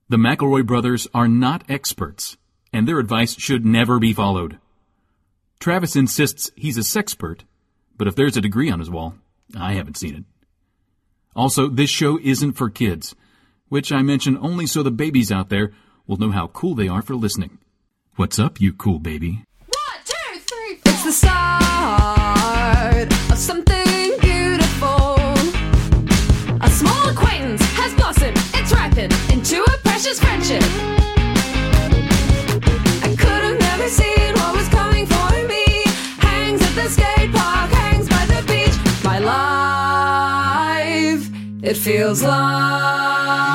The McElroy brothers are not experts, and their advice should never be followed. Travis insists he's a sexpert, but if there's a degree on his wall, I haven't seen it. Also, this show isn't for kids, which I mention only so the babies out there will know how cool they are for listening. What's up, you cool baby? 1, 2, 3, 4. It's the start of something beautiful. A small acquaintance has blossomed, it's ripened into a precious friendship. I could have never seen what was coming for me. Hangs at the skate park, hangs by the beach. My life, it feels like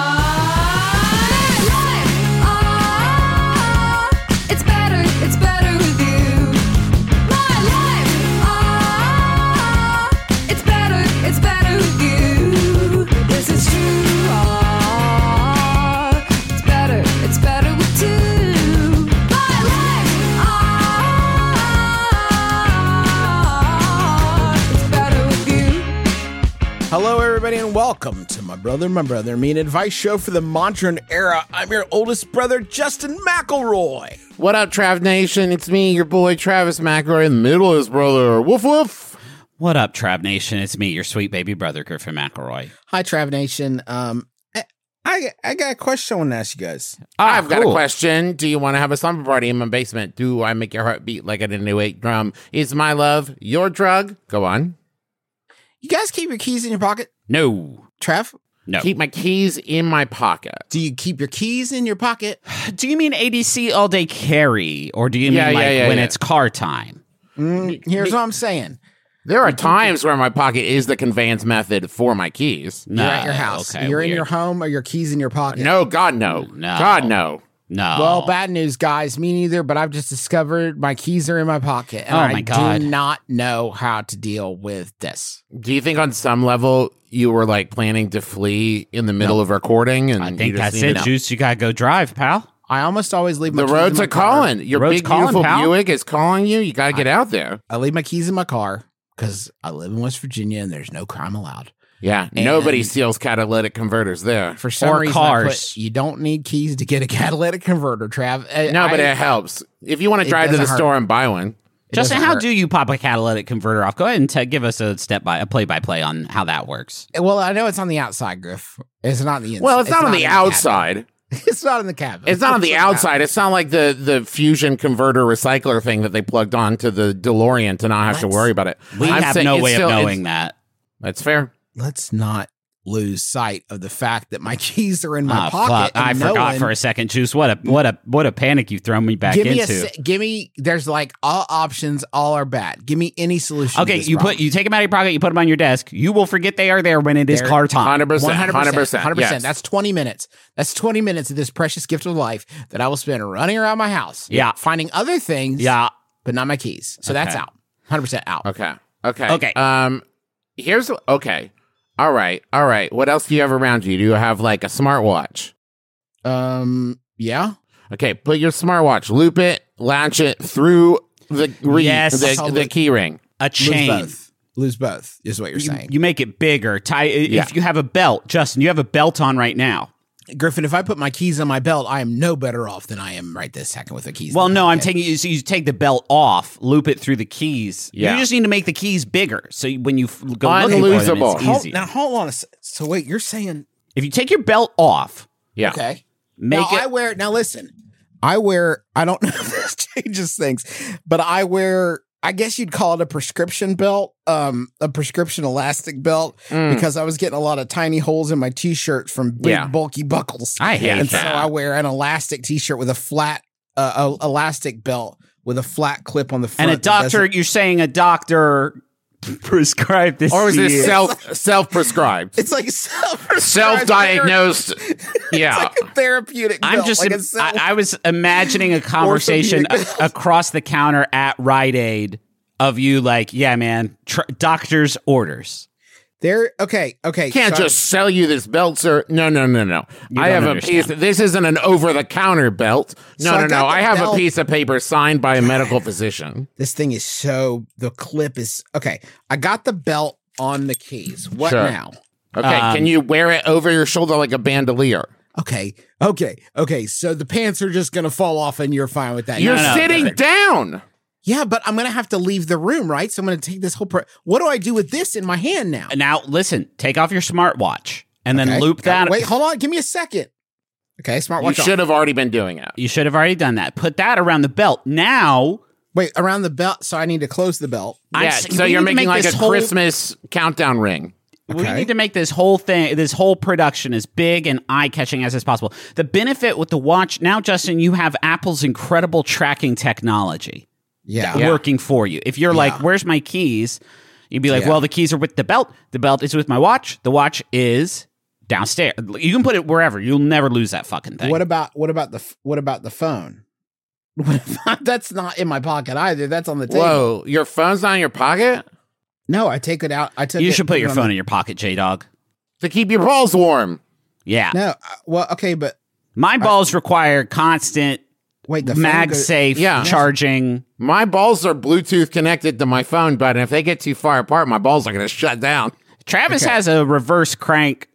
Hello, everybody, and welcome to My Brother, Me and Advice show for the modern era. I'm your oldest brother, Justin McElroy. What up, Trav Nation? It's me, your boy, Travis McElroy, in the middle of his brother. Woof, woof. What up, Trav Nation? It's me, your sweet baby brother, Griffin McElroy. Hi, Trav Nation. I got a question I want to ask you guys. I've got a question. Do you want to have a slumber party in my basement? Do I make your heart beat like a 808 drum? Is my love your drug? Go on. You guys keep your keys in your pocket? No. Trev? No. Keep my keys in my pocket. Do you keep your keys in your pocket? Do you mean ADC all day carry, or do you mean when it's car time? Here's what I'm saying. There are times where my pocket is the conveyance method for my keys. You're at your house. Okay, You're weird. in your home or your keys in your pocket? No, God, no. No. God, no. No. Well, bad news, guys. Me neither, but I've just discovered my keys are in my pocket. And Oh, my God. I do not know how to deal with this. Do you think on some level you were like planning to flee in the middle of recording? And I you think just that's needed it, Juice. You gotta go drive, pal. I almost always leave my The keys roads in my are car. calling. Your Road's big, calling, beautiful pal. Buick is calling you. You got to get out there. I leave my keys in my car because I live in West Virginia and there's no crime allowed. Yeah, And- nobody steals catalytic converters there. For some Or reason, cars. you don't need keys to get a catalytic converter, Trav. No, but it helps. If you want to drive to the doesn't hurt. store and buy one. Justin, doesn't how hurt. do you pop a catalytic converter off? Go ahead and give us a play-by-play on how that works. Well, I know it's on the outside, Griff. It's not on the inside. Well, it's not on the in cabin. outside. It's not in the cabin. It's not on the outside. It's not like the fusion converter recycler thing that they plugged onto the DeLorean to not have to worry about it. We I'm have saying no it's way still- of it's- knowing that. That's fair. Let's not lose sight of the fact that my keys are in my Oh, pocket. fuck. I and forgot for a second, Juice. What a panic you've thrown me back into. Give me. There's like all options. All are bad. Give me any solution. Okay, to this you problem. take them out of your pocket, you put them on your desk. You will forget they are there when it is They're car time. 100%. 100%. 100%. Yes. That's 20 minutes. That's 20 minutes of this precious gift of life that I will spend running around my house. Yeah. Finding other things. Yeah. But not my keys. So that's Okay. out. 100% out. Okay. Okay. Okay. Here's okay. All right. What else do you have around you? Do you have like a smartwatch? Yeah. Okay. Put your smartwatch, loop it, latch it through the Yes. the key ring. A chain. Lose both is what you're saying. You make it bigger. If you have a belt, Justin, you have a belt on right now. Griffin, if I put my keys on my belt, I am no better off than I am right this second with the keys. Well, in my no, I'm pocket. taking you. So you take the belt off, loop it through the keys. Yeah. You just need to make the keys bigger. So when you go looking for them, Unlosable. it's easy. Now hold on. So wait, you're saying If you take your belt off, Yeah. okay? make now it. I wear. Now listen, I don't know if this changes things, but I wear. I guess you'd call it a prescription belt, a prescription elastic belt, because I was getting a lot of tiny holes in my t-shirt from big bulky buckles. I hate and so that. I wear an elastic t-shirt with a flat, elastic belt with a flat clip on the front. And a doctor, you're saying a doctor prescribed this, Or is to this you. self-prescribed? It's like Self-diagnosed. Yeah. It's like a therapeutic. I'm belt, just. like a I was imagining a conversation Orthopedic. across the counter at Rite Aid of you, like, yeah, man, doctor's orders. There. Okay. Can't so just sell you this belt, sir. No. I don't have a understand. piece. This isn't an over-the-counter belt. So I got the I have belt. a piece of paper signed by a medical physician. This thing is the clip is okay. I got the belt on the keys. What Sure. now? Okay, can you wear it over your shoulder like a bandolier? Okay. So the pants are just going to fall off and you're fine with that. You're no, sitting down. Yeah, but I'm going to have to leave the room, right? So I'm going to take this whole... what do I do with this in my hand now? Now, listen, take off your smartwatch and then Okay. loop that. Wait, hold on. Give me a second. Okay, You smartwatch off. should have already been doing it. You should have already done that. Put that around the belt. Now, Wait, around the belt. So I need to close the belt. I'm Yeah, s- so we you're need to making make like this a whole- Christmas countdown ring. We Okay. need to make this whole thing, this whole production as big and eye-catching as possible. The benefit with the watch, now, Justin, you have Apple's incredible tracking technology Yeah. working for you. If you're like, where's my keys? You'd be like, Yeah. well, the keys are with the belt. The belt is with my watch. The watch is downstairs. You can put it wherever. You'll never lose that fucking thing. What about the phone? That's not in my pocket either. That's on the table. Whoa, your phone's not in your pocket? No, I take it out. I took You it- should put your on phone the- in your pocket, J-Dog. To keep your balls warm. Yeah. No, well, okay, but My balls require constant wait, the phone MagSafe Yeah. charging. My balls are Bluetooth connected to my phone, but if they get too far apart, my balls are going to shut down. Travis has a reverse crank.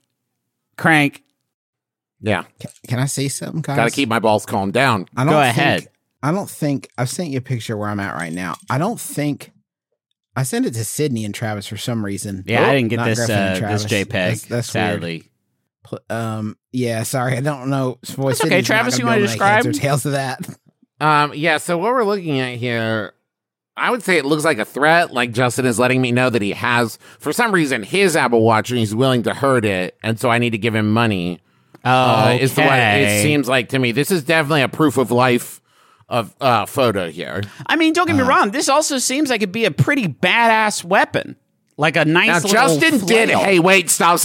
Yeah, Can I say something, guys? got to keep my balls calmed down. I don't Go think- ahead. I don't think I've sent you a picture where I'm at right now. I don't think I sent it to Sydney and Travis for some reason. Yeah, I didn't get Not this Griffin and this Travis. JPEG. That's sadly. weird. Yeah, sorry, I don't know. Boy, That's okay, Sydney's not Travis, gonna you be wanna able to make heads describe? or tails of that? Yeah, so what we're looking at here, I would say it looks like a threat. Like Justin is letting me know that he has, for some reason, his Apple Watch and he's willing to hurt it, and so I need to give him money. Is the way it seems like to me. This is definitely a proof of life of photo here. I mean, don't get me wrong. This also seems like it'd be a pretty badass weapon, like a nice. Now, little Justin did. flail. Hey, wait, stop.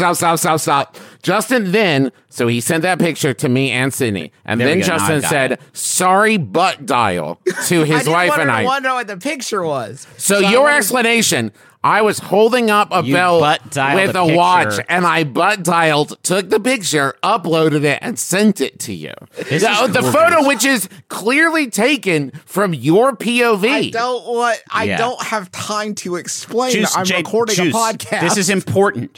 Justin then, so he sent that picture to me and Sydney, and There we then go, now Justin I got said, it. "Sorry, butt dial" to his wife and I. want to know what the picture was. So I your wanted- explanation, I was holding up a You belt butt dialed with the a picture. watch, and I butt dialed, took the picture, uploaded it, and sent it to you. This is The gorgeous. photo, which is clearly taken from your POV. I Yeah. don't have time to explain. Juice, I'm Jay- recording Juice, a podcast. This is important.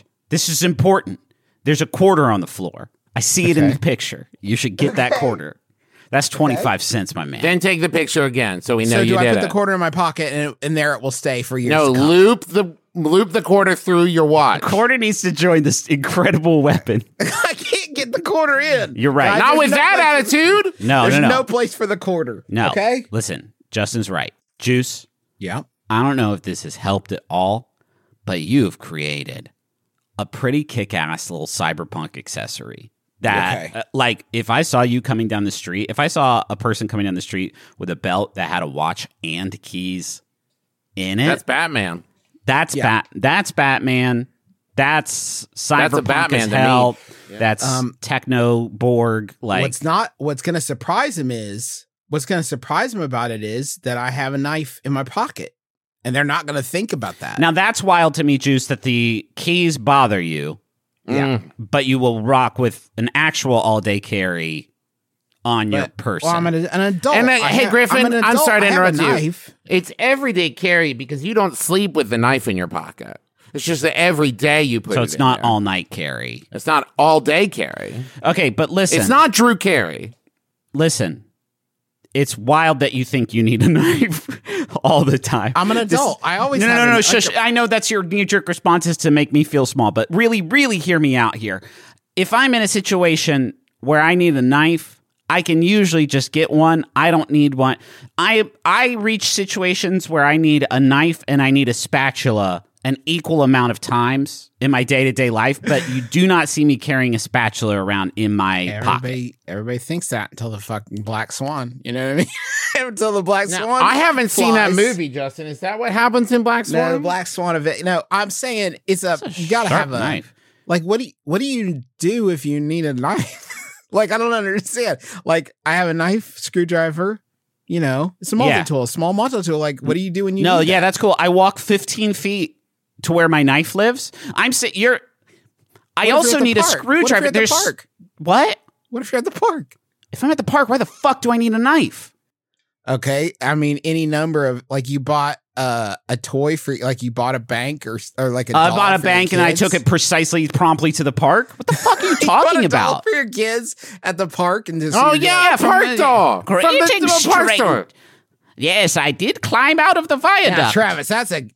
There's a quarter on the floor. I see it in the picture. You should get that quarter. That's 25 cents, my man. Then take the picture again, so we know So you do I did put the it. quarter in my pocket and there it will stay for years? No, to come? loop the quarter through your watch. quarter needs to join this incredible weapon. I can't get the quarter in. You're right. Not There's with no that place- attitude. No, There's no. no place for the quarter. No. Okay. Listen, Justin's right. Juice, Yeah. I don't know if this has helped at all, but you've created a pretty kick-ass little cyberpunk accessory that, Okay. like, if I saw you coming down the street, if I saw a person coming down the street with a belt that had a watch and keys in it, That's Batman. that's Batman. That's cyberpunk a Batman as to me. hell. That's techno Borg. Like, What's going to surprise him about it is that I have a knife in my pocket, and they're not going to think about that. now that's wild to me, Juice, that the keys bother you. Yeah. But you will rock with an actual all-day carry on your But- person. Well, I'm an adult. And I hey, have- Griffin, I'm an I'm adult. sorry to I have a interrupt you. knife. It's everyday carry because you don't sleep with the knife in your pocket. It's just that every day you put it so it's in not there. all-night carry. It's not all day carry. Okay, but listen. It's not Drew Carey. Listen. It's wild that you think you need a knife all the time. I'm an adult. I always No, have no, no, an- no. Shush. I know that's your knee-jerk response is to make me feel small, but really, really hear me out here. If I'm in a situation where I need a knife, I can usually just get one. I don't need one. I reach situations where I need a knife and I need a spatula an equal amount of times in my day-to-day life, but you do not see me carrying a spatula around in my pocket. Everybody thinks that until the fucking Black Swan. You know what I mean? Until the Black Swan. I haven't seen that flies. movie, Justin. Is that what happens in Black Swan? No, the Black Swan event. No, I'm saying you gotta sharp have a knife. Like, what do you do if you need a knife? Like, I don't understand. Like, I have a knife, screwdriver. You know, it's a multi-tool, small multi-tool. Like, what do you do when you? No, need yeah, that? that's cool. I walk 15 feet to where my knife lives. I What if also you're at need the a park? screwdriver. What if you're at the There's park? what? What if you're at the park? If I'm at the park, why the fuck do I need a knife? Okay, I mean, any number of like you bought a toy for like you bought a bank or like a I doll bought a for your bank and I kids? took it precisely promptly to the park. What the fuck are you You bought talking a doll about? for your kids at the park and just Oh, you're yeah, like, park doll. From Greetings, the park straight- store. Yes, I did climb out of the viaduct. Now, Travis,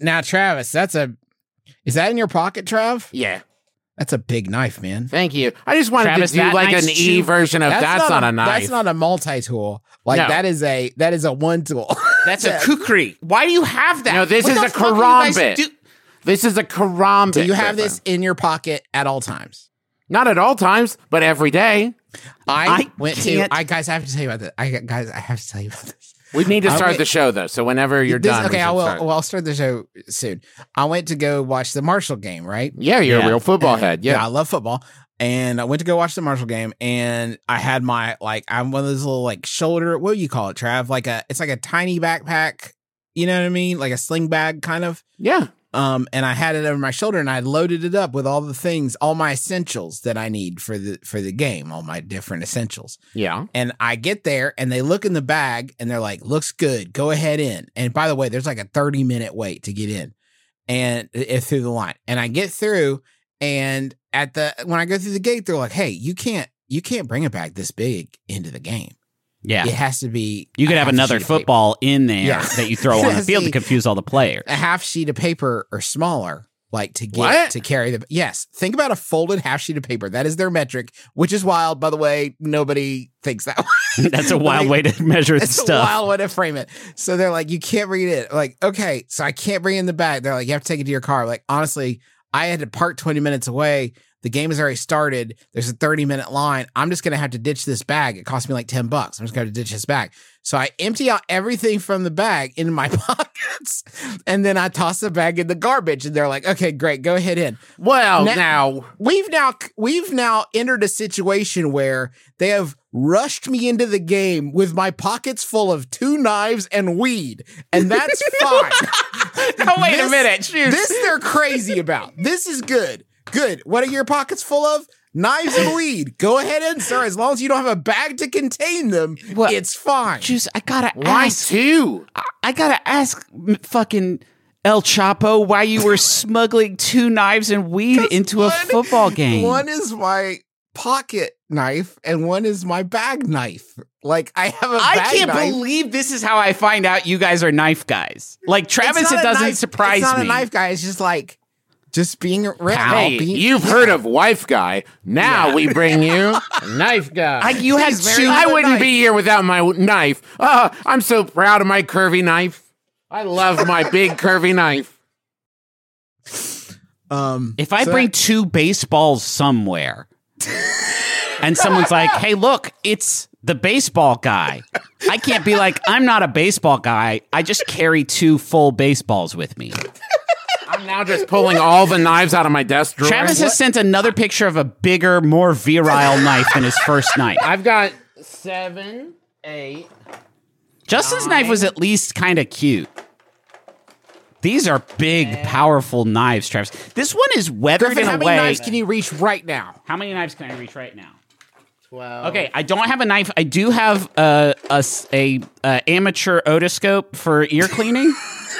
is that in your pocket, Trav? Yeah. That's a big knife, man. Thank you. I just wanted Travis, to do that like knife's an E chew- version of that's not a knife. That's not a multi-tool. Like No. that is a one tool. That's a kukri. Why do you have that? No, this What is the a fuck are you guys karambit. do- This is a karambit. Do you have Griffin. this in your pocket at all times? Not at all times, but every day. I went can't- to. Guys, I have to tell you about this. I have to tell you about this. We need to I start went- the show though. So whenever you're This- done, we okay, I should will. start. Well, I'll start the show soon. I went to go watch the Marshall game, right? Yeah, you're Yeah. a real football head. Yeah, Yeah. I love football. And I went to go watch the Marshall game, and I had my I'm one of those little shoulder. What do you call it, Trav? It's like a tiny backpack. You know what I mean? Like a sling bag, kind of. Yeah. And I had it over my shoulder, and I loaded it up with all the things, all my essentials that I need for the game, all my different essentials. Yeah. And I get there, and they look in the bag, and they're like, "Looks good. Go ahead in." And by the way, there's like a 30-minute wait to get in, and through the line. And I get through, and when I go through the gate, they're like, "Hey, you can't bring a bag this big into the game. Yeah. It has to be. You could a have half another sheet of paper. football in there Yeah. that you throw on the field to See, confuse all the players. A half sheet of paper or smaller." Like to get What? to carry the yes. Think about a folded half sheet of paper. That is their metric, which is wild, by the way. Nobody thinks that way. That's a wild way to measure It's a stuff. wild way to frame it. So they're like, you can't bring it in. Like, okay, so I can't bring it in the bag. They're like, you have to take it to your car. Like, honestly, I had to park 20 minutes away. The game has already started. There's a 30-minute line. I'm just going to have to ditch this bag. It cost me like $10. I'm just going to ditch this bag. So I empty out everything from the bag into my pockets, and then I toss the bag in the garbage. And they're like, okay, great, go ahead in. Well, Na- now We've now entered a situation where they have rushed me into the game with my pockets full of 2 knives and weed, and that's fine. No, wait a minute. Shoot. This they're crazy about. This is good. Good. What are your pockets full of? Knives and weed. Go ahead and sir. As long as you don't have a bag to contain them, Well, it's fine. Juice, I gotta why ask. two? I gotta ask fucking El Chapo why you were smuggling 2 knives and weed into a football game. One is my pocket knife, and one is my bag knife. Like I have a I bag can't knife. believe this is how I find out you guys are knife guys. Like Travis, It's not it a doesn't knife- surprise it's not me. a knife guy. It's just being around. Hey, being, you've heard of wife guy. Now we bring you knife guy. You had He's very two. good. I wouldn't knife. be here without my knife. I'm so proud of my curvy knife. I love my big curvy knife. If I so bring that- 2 baseballs somewhere, and someone's like, "Hey, look, it's the baseball guy," I can't be like, "I'm not a baseball guy. I just carry 2 full baseballs with me." I'm now just pulling all the knives out of my desk drawer. Travis has sent another picture of a bigger, more virile knife than his first knife. I've got 7, 8. Justin's knife was at least kind of cute. These are big, powerful knives, Travis. This one is weathered Griffin, in how a many way. knives can you reach right now? How many knives can I reach right now? 12. Okay, I don't have a knife. I do have a amateur otoscope for ear cleaning.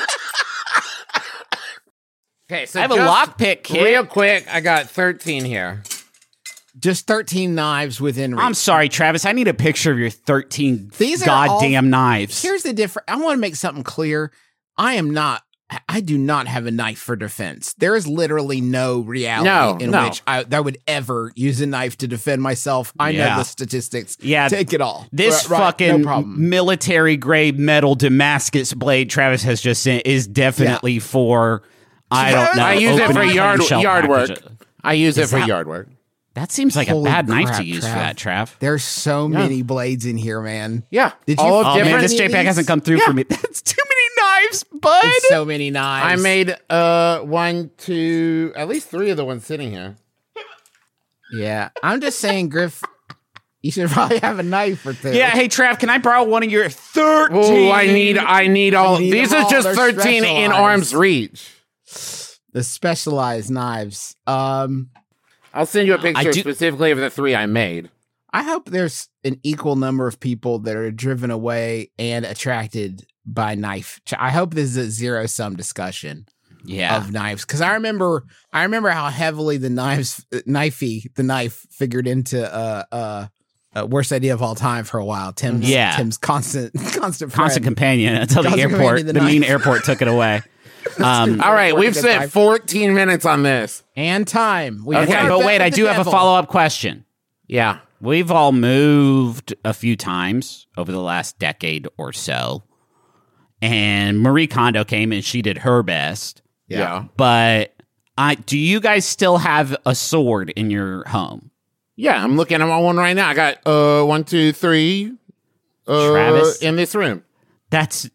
Okay, so I have a just lockpick kit. Real quick, I got 13 here. Just 13 knives within reach. I'm sorry, Travis. I need a picture of your 13 These are goddamn knives. Here's the difference. I want to make something clear. I do not have a knife for defense. There is literally no reality in No. which I would ever use a knife to defend myself. I Yeah. know the statistics. Yeah. Take it all. This Right, fucking no problem. military grade metal Damascus blade Travis has just sent is definitely for, I don't know. I use it for opening yard clamshell work. packages. I use it for that- yard work. That seems like Holy a bad knife crap, to use Trav. for that, Trav. There's so many blades in here, man. Yeah. Did you- all of Oh, Oh man, different. this any of JPEG these? hasn't come through for me. That's too many knives, bud. It's so many knives. I made 1, 2, at least 3 of the ones sitting here. Yeah, I'm just saying, Griff. You should probably have a knife or two. Yeah, hey Trav, can I borrow one of your 13? Oh, I need all. I need These them are all. just They're 13 in specialized. arm's reach. The specialized knives. I'll send you a picture do- specifically of the 3 I made. I hope there's an equal number of people that are driven away and attracted by knife. I hope this is a zero-sum discussion Yeah. of knives, because I remember how heavily the knife figured into worst idea of all time for a while. Tim's constant friend. companion until the Constant airport, companion, the the mean knife. airport took it away. All right, we've spent 14 minutes on this. And time. We Okay, won a but bet wait, with I the do have a devil. follow-up question. Yeah. We've all moved a few times over the last decade or so. And Marie Kondo came and she did her best. Yeah. But do you guys still have a sword in your home? Yeah, I'm looking at one right now. I got 1, 2, 3 Travis? in this room. That's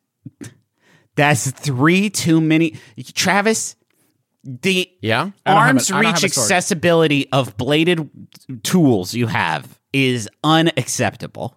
3 too many. Travis, the Yeah. arm's I don't have reach a sword. accessibility of bladed tools you have is unacceptable.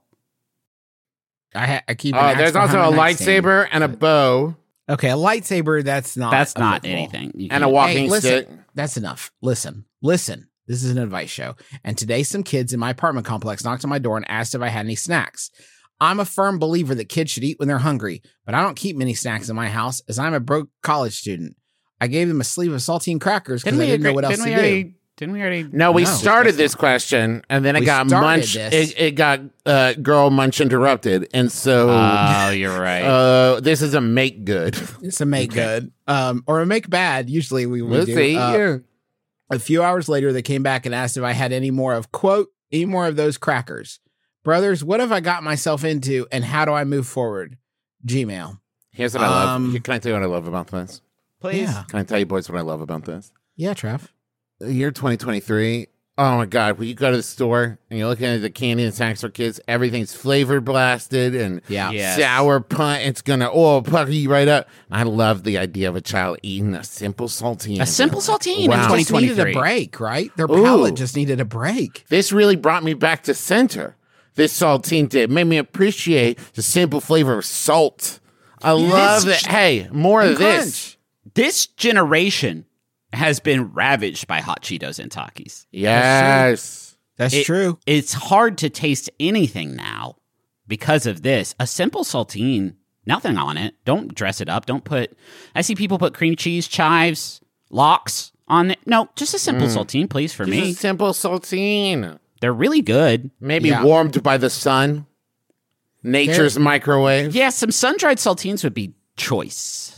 I keep. an axe There's also a behind my nightstand. lightsaber and a bow Okay, a lightsaber. That's not. That's not applicable. anything. You and a can't- walking Hey, listen, stick. that's enough. Listen. This is an advice show. And today, some kids in my apartment complex knocked on my door and asked if I had any snacks. I'm a firm believer that kids should eat when they're hungry, but I don't keep many snacks in my house as I'm a broke college student. I gave them a sleeve of saltine crackers because I didn't know what else to do. Didn't we already? No, we No. started this question, and then it We got started munch. this. It got girl munch interrupted, and so Oh, you're right. this is a make good. It's a make good, or a make bad. Usually we We'll do. see. A few hours later, they came back and asked if I had any more of those crackers. Brothers, what have I got myself into, and how do I move forward? Gmail. Here's what I love. Can I tell you what I love about this? Please. Yeah, Can I tell you, boys, what I love about this? yeah, Trev. The year 2023. Oh my God! When you go to the store and you're looking at the candy and snacks for kids, everything's flavor blasted and Yeah. Yes. sour punch. It's gonna pucker you right up. I love the idea of a child eating a simple saltine. A simple saltine Wow. in Just needed 2023. a break, right? Their Ooh. palate just needed a break. This really brought me back to center. This saltine did made me appreciate the simple flavor of salt. I love it. Hey, more of this. Crunch. This generation has been ravaged by hot Cheetos and Takis. Yes. That's true. It's hard to taste anything now because of this. A simple saltine, nothing on it. Don't dress it up. Don't put. I see people put cream cheese, chives, lox on it. No, just a simple saltine, please, for Just me. a simple saltine. They're really good. Maybe Yeah. warmed by the sun. Nature's microwave. Yeah, some sun-dried saltines would be choice.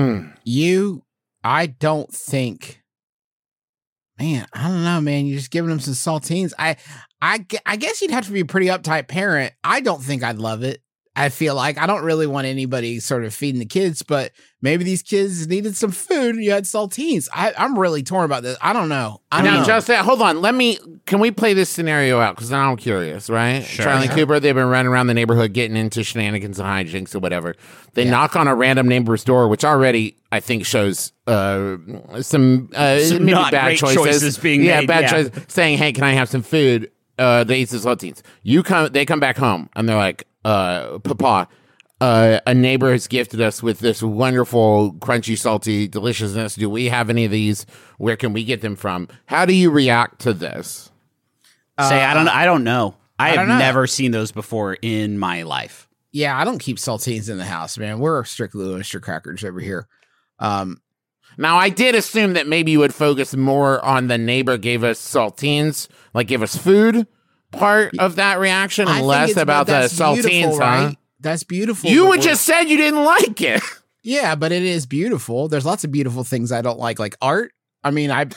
I don't think, man, I don't know, man. You're just giving them some saltines. I guess you'd have to be a pretty uptight parent. I don't think I'd love it. I feel like I don't really want anybody sort of feeding the kids, but maybe these kids needed some food and you had saltines. I'm really torn about this. I don't know. I don't Now, know. just that. Hold on. Can we play this scenario out? Because now I'm curious, right? Sure. Charlie Cooper, they've been running around the neighborhood getting into shenanigans and hijinks or whatever. They knock on a random neighbor's door, which already, I think, shows some maybe not bad great choices being made, bad yeah. choices. Saying, hey, can I have some food? They eat the saltines. They come back home and they're like, Papa, a neighbor has gifted us with this wonderful, crunchy, salty deliciousness. Do we have any of these? Where can we get them from? How do you react to this? Say, I don't know. I have don't know. never seen those before in my life. Yeah, I don't keep saltines in the house, man. We're strictly oyster crackers over here. Now, I did assume that maybe you would focus more on the neighbor gave us saltines, like give us food part of that reaction, I and think less it's- about the that's beautiful, saltines, huh? right? That's beautiful. You but would we're- just said you didn't like it. Yeah, but it is beautiful. There's lots of beautiful things I don't like art. I mean, I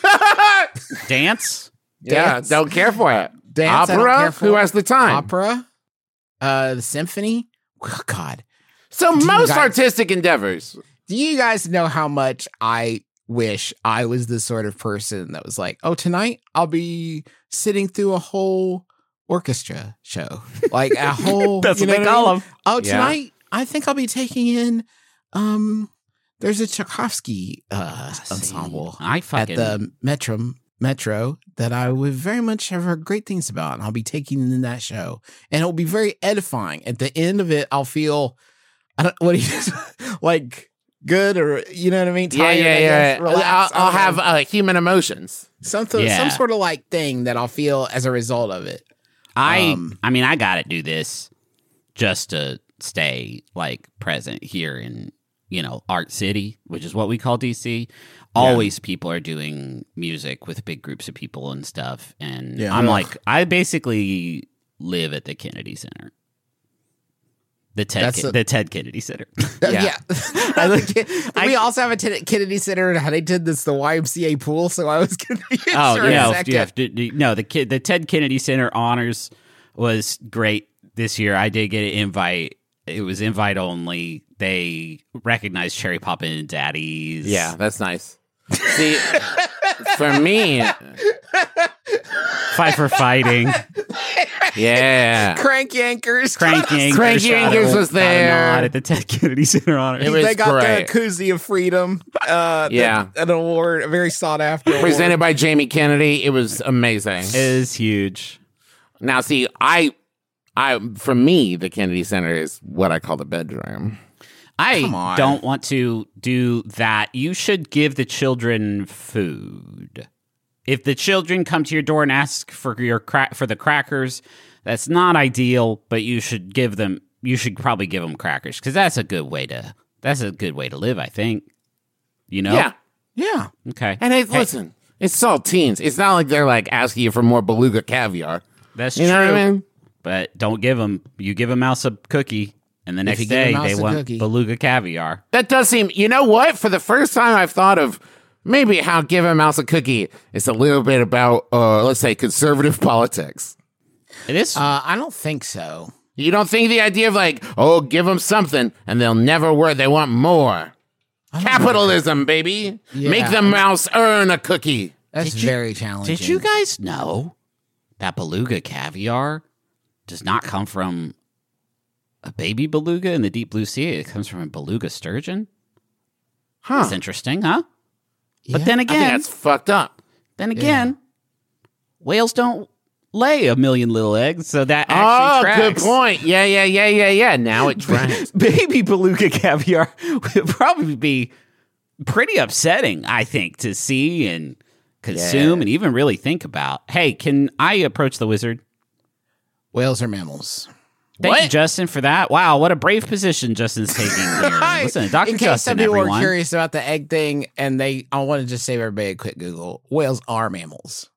Dance? Yeah, Dance. don't care for it. Dance, I don't Opera? care for. Who has the time? Opera, the symphony. Oh, God, So Do you most guys- artistic endeavors. do you guys know how much I wish I was the sort of person that was like, oh, tonight I'll be sitting through a whole orchestra show, like a whole. That's you what know they I call mean? them. Oh, Yeah. tonight I think I'll be taking in. There's a Tchaikovsky ensemble I at fucking the Metro that I would very much have heard great things about, and I'll be taking in that show, and it'll be very edifying. At the end of it, I'll feel, I don't what do you like good or you know what I mean? Tired, I guess, relaxed, I'll I don't know. have human emotions. something, Yeah. some sort of like thing that I'll feel as a result of it. I mean, I gotta do this just to stay like present here in, Art City, which is what we call DC. Always people are doing music with big groups of people and stuff. And I'm like, I basically live at the Kennedy Center. The Ted Kennedy Center. Yeah. We also have a Kennedy Center in Huntington that's the YMCA pool, so I was confused. Oh, for a no. second. No, the Ted Kennedy Center honors was great this year. I did get an invite. It was invite only. They recognized Cherry Poppin' Daddies. Yeah, that's nice. See, for me, Fight for Fighting. Yeah. Crank Yankers. Crank Yankers was there. At the Ted Kennedy Center honors. It was They got great. the Koozie of Freedom. An award, a very sought after award. Presented by Jamie Kennedy. It was amazing. It is huge. Now, see, I, for me, the Kennedy Center is what I call the bedroom. I don't want to do that. You should give the children food. If the children come to your door and ask for for the crackers, that's not ideal. But you should give them. You should probably give them crackers because that's a good way to. That's a good way to live. I think. Yeah. Yeah. Okay. And hey, listen, it's saltines. It's not like they're like asking you for more beluga caviar. That's You true. know what I mean? But don't give them. You give a mouse a cookie, and the next you give a day mouse they a want cookie. beluga caviar. That does seem. You know what? For the first time, I've thought of. Maybe how give a mouse a cookie is a little bit about, let's say, conservative politics. It is. I don't think so. You don't think the idea of like, oh, give them something and they'll never work. They want more. Capitalism, baby. Yeah. Make the mouse earn a cookie. That's very challenging. Did you guys know that beluga caviar does not come from a baby beluga in the deep blue sea? It comes from a beluga sturgeon. Huh. That's interesting, huh? But Yeah. then I think again, that's fucked up. whales don't lay a million little eggs, so that Oh, actually tracks. good point. Yeah. Now it tracks. Baby beluga caviar would probably be pretty upsetting, I think, to see and consume and even really think about. Hey, can I approach the wizard? Whales are mammals. Thank you, Justin, for that. Wow, what a brave position Justin's taking here. Listen, Dr. In case Justin, some people everyone. are curious about the egg thing, and I want to just save everybody a quick Google. Whales are mammals.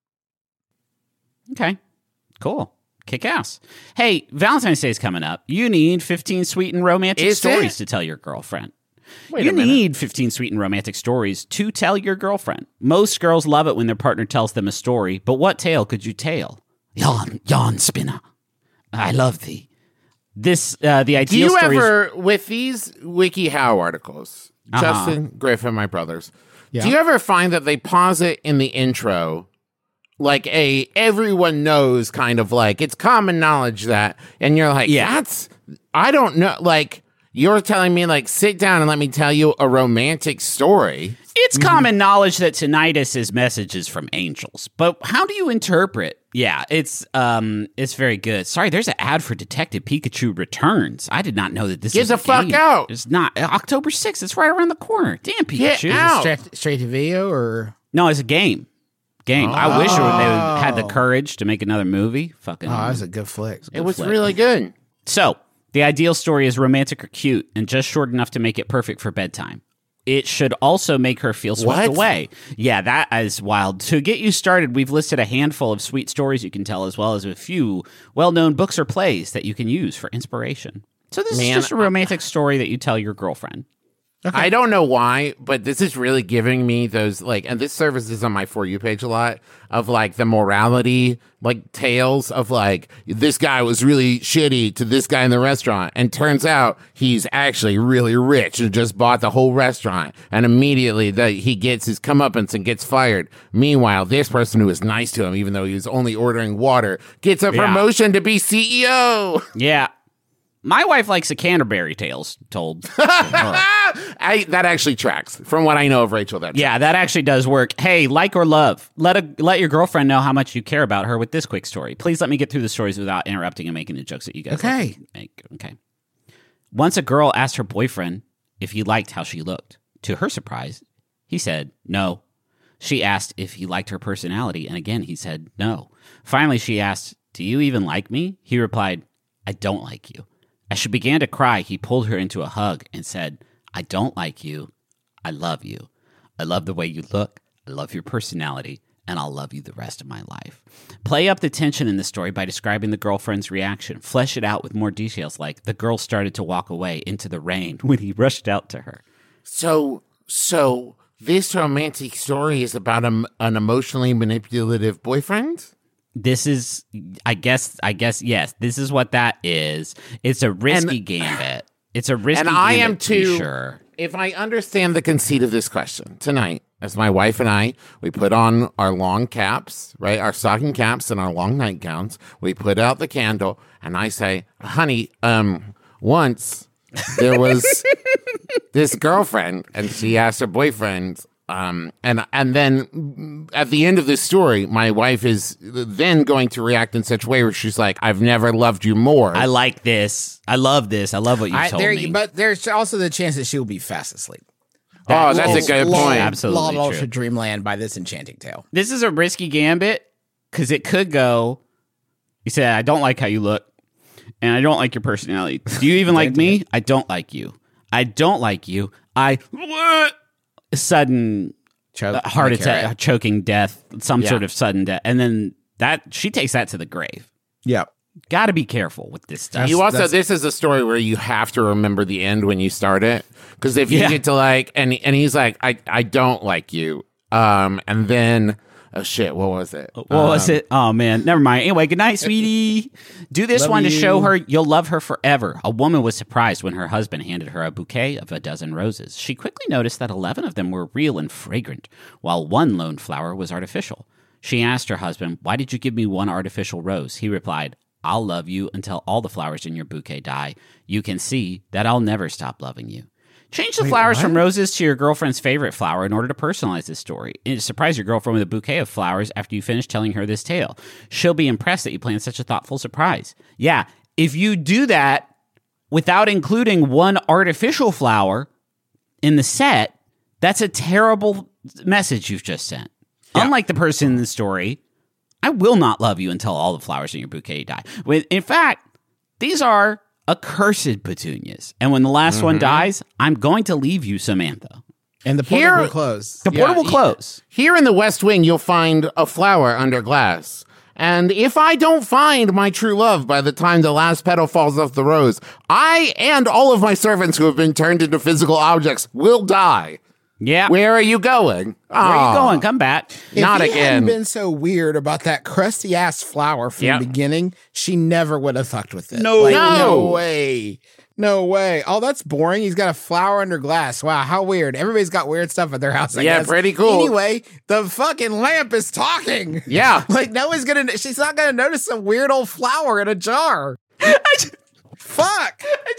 Okay, cool. Kick ass. Hey, Valentine's Day is coming up. You need 15 sweet and romantic Is stories it? to tell your girlfriend. Wait You a minute. need 15 sweet and romantic stories to tell your girlfriend. Most girls love it when their partner tells them a story, but what tale could you tell? Yawn, spinner. I love thee. This, the ideal Do you story is... ever, with these WikiHow articles, Justin, Griffin, my brothers, do you ever find that they pause it in the intro like everyone knows kind of like, it's common knowledge that, and you're like, I don't know, like, you're telling me like, sit down and let me tell you a romantic story. It's common knowledge that tinnitus is messages from angels, but how do you interpret? Yeah, it's very good. Sorry, there's an ad for Detective Pikachu Returns. I did not know that this Get was the a fuck game. out. It's not October 6th. It's right around the corner. Damn, Pikachu. Get out. Straight to video or No, it's a game. I wish they had the courage to make another movie. Fucking. that's a good flick. It was really good. So, the ideal story is romantic or cute and just short enough to make it perfect for bedtime. It should also make her feel swept What? away. Yeah, that is wild. To get you started, we've listed a handful of sweet stories you can tell, as well as a few well-known books or plays that you can use for inspiration. So this is just a romantic story that you tell your girlfriend. I don't know why, but this is really giving me those like, and this service is on my For You page a lot of like the morality, like tales of like, this guy was really shitty to this guy in the restaurant. And turns out he's actually really rich and just bought the whole restaurant. And immediately he gets his comeuppance and gets fired. Meanwhile, this person who was nice to him, even though he was only ordering water, gets a promotion to be CEO. Yeah. My wife likes the Canterbury Tales told. That actually tracks from what I know of Rachel. Yeah, that actually does work. Hey, like or love, let your girlfriend know how much you care about her with this quick story. Please let me get through the stories without interrupting and making the jokes that you guys like to make. Okay. Once a girl asked her boyfriend if he liked how she looked. To her surprise, he said no. She asked if he liked her personality, and again he said no. Finally, she asked, "Do you even like me?" He replied, "I don't like you." As she began to cry, he pulled her into a hug and said, I don't like you. I love you. I love the way you look. I love your personality. And I'll love you the rest of my life. Play up the tension in the story by describing the girlfriend's reaction. Flesh it out with more details like the girl started to walk away into the rain when he rushed out to her. So this romantic story is about an emotionally manipulative boyfriend? This is, I guess, yes. This is what that is. It's a risky gambit. It's a risky gambit. And I am too. Sure. If I understand the conceit of this question tonight, as my wife and I, we put on our long caps, right? Our stocking caps and our long nightgowns. We put out the candle, and I say, honey, once there was this girlfriend, and she asked her boyfriend, and then at the end of this story, my wife is then going to react in such a way where she's like, I've never loved you more. I like this. I love this. I love what you told me. But there's also the chance that she will be fast asleep. That's a good point. Absolutely Lulled true. to dreamland by this enchanting tale. This is a risky gambit because it could go, you said, I don't like how you look, and I don't like your personality. Do you even like me? I don't like you. I don't like you. Sudden heart attack, choking death, some sort of sudden death. And then she takes that to the grave. Yeah. Got to be careful with this stuff. This is a story where you have to remember the end when you start it. Because if you get to and he's like, I don't like you. And then, oh shit, what was it? What was it? Oh man, never mind. Anyway, good night, sweetie. Do this one to show her you'll love her forever. A woman was surprised when her husband handed her a bouquet of a dozen roses. She quickly noticed that 11 of them were real and fragrant, while one lone flower was artificial. She asked her husband, why did you give me one artificial rose? He replied, I'll love you until all the flowers in your bouquet die. You can see that I'll never stop loving you. Change the flowers from roses to your girlfriend's favorite flower in order to personalize this story. And surprise your girlfriend with a bouquet of flowers after you finish telling her this tale. She'll be impressed that you planned such a thoughtful surprise. Yeah, if you do that without including one artificial flower in the set, that's a terrible message you've just sent. Yeah. Unlike the person in the story, I will not love you until all the flowers in your bouquet die. In fact, these are accursed petunias. And when the last one dies, I'm going to leave you, Samantha. And the portal will close. The portal will close. Here in the West Wing, you'll find a flower under glass. And if I don't find my true love by the time the last petal falls off the rose, I and all of my servants who have been turned into physical objects will die. Yeah. Where are you going? Where are you going? Come back. Not if he again. hadn't been so weird about that crusty ass flower from the beginning, she never would have fucked with it. No. No way. No way. Oh, that's boring. He's got a flower under glass. Wow, how weird. Everybody's got weird stuff at their house, I guess. Pretty cool. Anyway, the fucking lamp is talking. Yeah. Like, she's not going to notice some weird old flower in a jar. Fuck.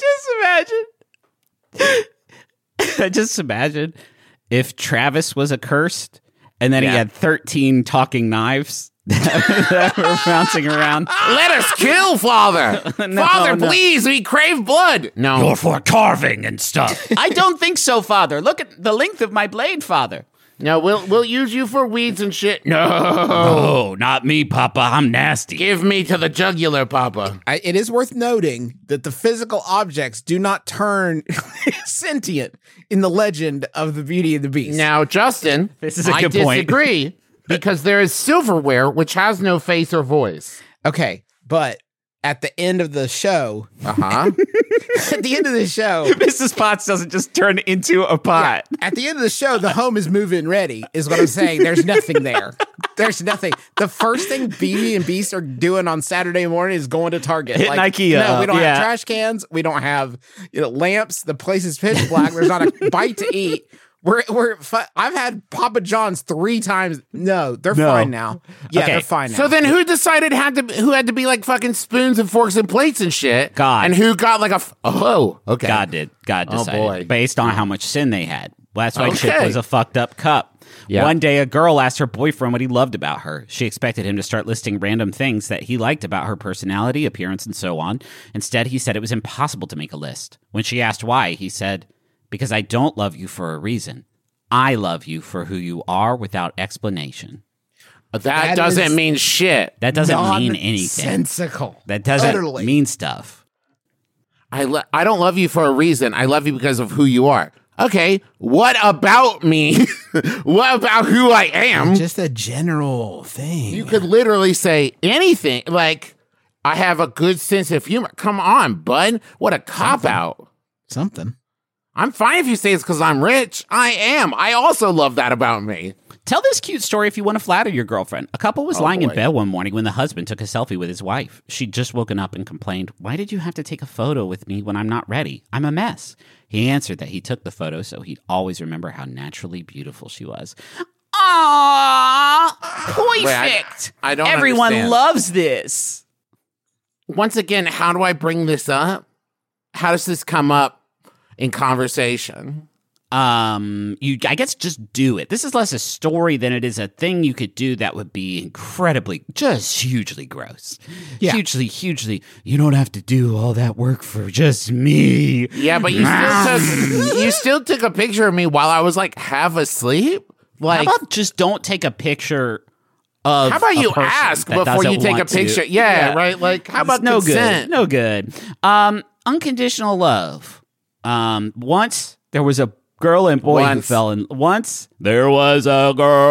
I just imagine if Travis was accursed and then he had 13 talking knives that were bouncing around. Let us kill, Father. Father, please, we crave blood. No. You're for carving and stuff. I don't think so, Father. Look at the length of my blade, Father. No, we'll use you for weeds and shit. No, not me, Papa. I'm nasty. Give me to the jugular, Papa. It is worth noting that the physical objects do not turn sentient in the legend of the Beauty and the Beast. Now, Justin, this is a I good point. disagree because there is silverware which has no face or voice. Okay, but at the end of the show, at the end of the show, Mrs. Potts doesn't just turn into a pot. At the end of the show, the home is moving ready, is what I'm saying. There's nothing there. There's nothing. The first thing Beauty and Beast are doing on Saturday morning is going to Target. Hitting IKEA. No, we don't have trash cans. We don't have lamps. The place is pitch black. There's not a bite to eat. I've had Papa John's 3 times. No, they're fine now. Yeah, Okay. they're fine now. So then who decided who had to be like fucking spoons and forks and plates and shit? God. And who got like okay. God did. God Oh, decided. boy. Based on how much sin they had. That's why Chip Okay. was a fucked up cup. Yeah. One day, a girl asked her boyfriend what he loved about her. She expected him to start listing random things that he liked about her personality, appearance, and so on. Instead, he said it was impossible to make a list. When she asked why, he said, because I don't love you for a reason. I love you for who you are without explanation. That doesn't mean shit. That doesn't mean anything. Nonsensical. That doesn't Utterly. mean stuff. I don't love you for a reason. I love you because of who you are. Okay, what about me? What about who I am? Just a general thing. You could literally say anything. Like, I have a good sense of humor. Come on, bud. What a cop-out. Something. I'm fine if you say it's because I'm rich. I am. I also love that about me. Tell this cute story if you want to flatter your girlfriend. A couple was lying in bed one morning when the husband took a selfie with his wife. She'd just woken up and complained, "Why did you have to take a photo with me when I'm not ready? I'm a mess." He answered that he took the photo so he'd always remember how naturally beautiful she was. Aww, perfect. I don't Everyone understand. loves this. Once again, how do I bring this up? How does this come up in conversation? I guess just do it. This is less a story than it is a thing you could do that would be incredibly, just hugely gross. Yeah. Hugely. You don't have to do all that work for just me. Yeah, but you still took a picture of me while I was like half asleep. Like, How about just don't take a picture of how about a you person ask that before you doesn't take a want to? picture? Yeah, right. Like, how about no consent? good? No good. Unconditional love. Once there was a girl and boy who fell in. Once there was a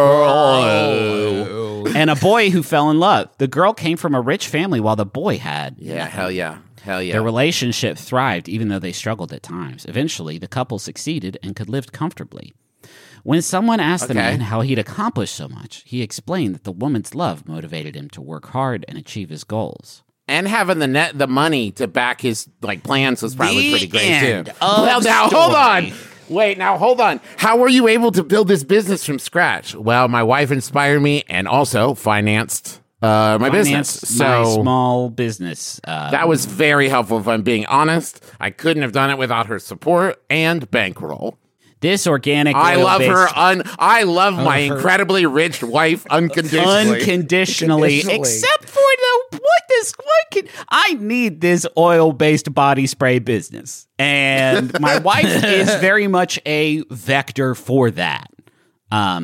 girl and a boy who fell in love. The girl came from a rich family while the boy had. Yeah, hell yeah. Their relationship thrived even though they struggled at times. Eventually, the couple succeeded and could live comfortably. When someone asked the man how he'd accomplished so much, he explained that the woman's love motivated him to work hard and achieve his goals. And having the money to back his plans was probably pretty great too. Well, now hold on. Wait, now hold on. How were you able to build this business from scratch? Well, my wife inspired me and also financed my business. So my small business. That was very helpful, if I'm being honest. I couldn't have done it without her support and bankroll. This organic I love her. oil-based- I love my incredibly rich wife unconditionally. Unconditionally, except for I need this oil-based body spray business, and my wife is very much a vector for that. Oh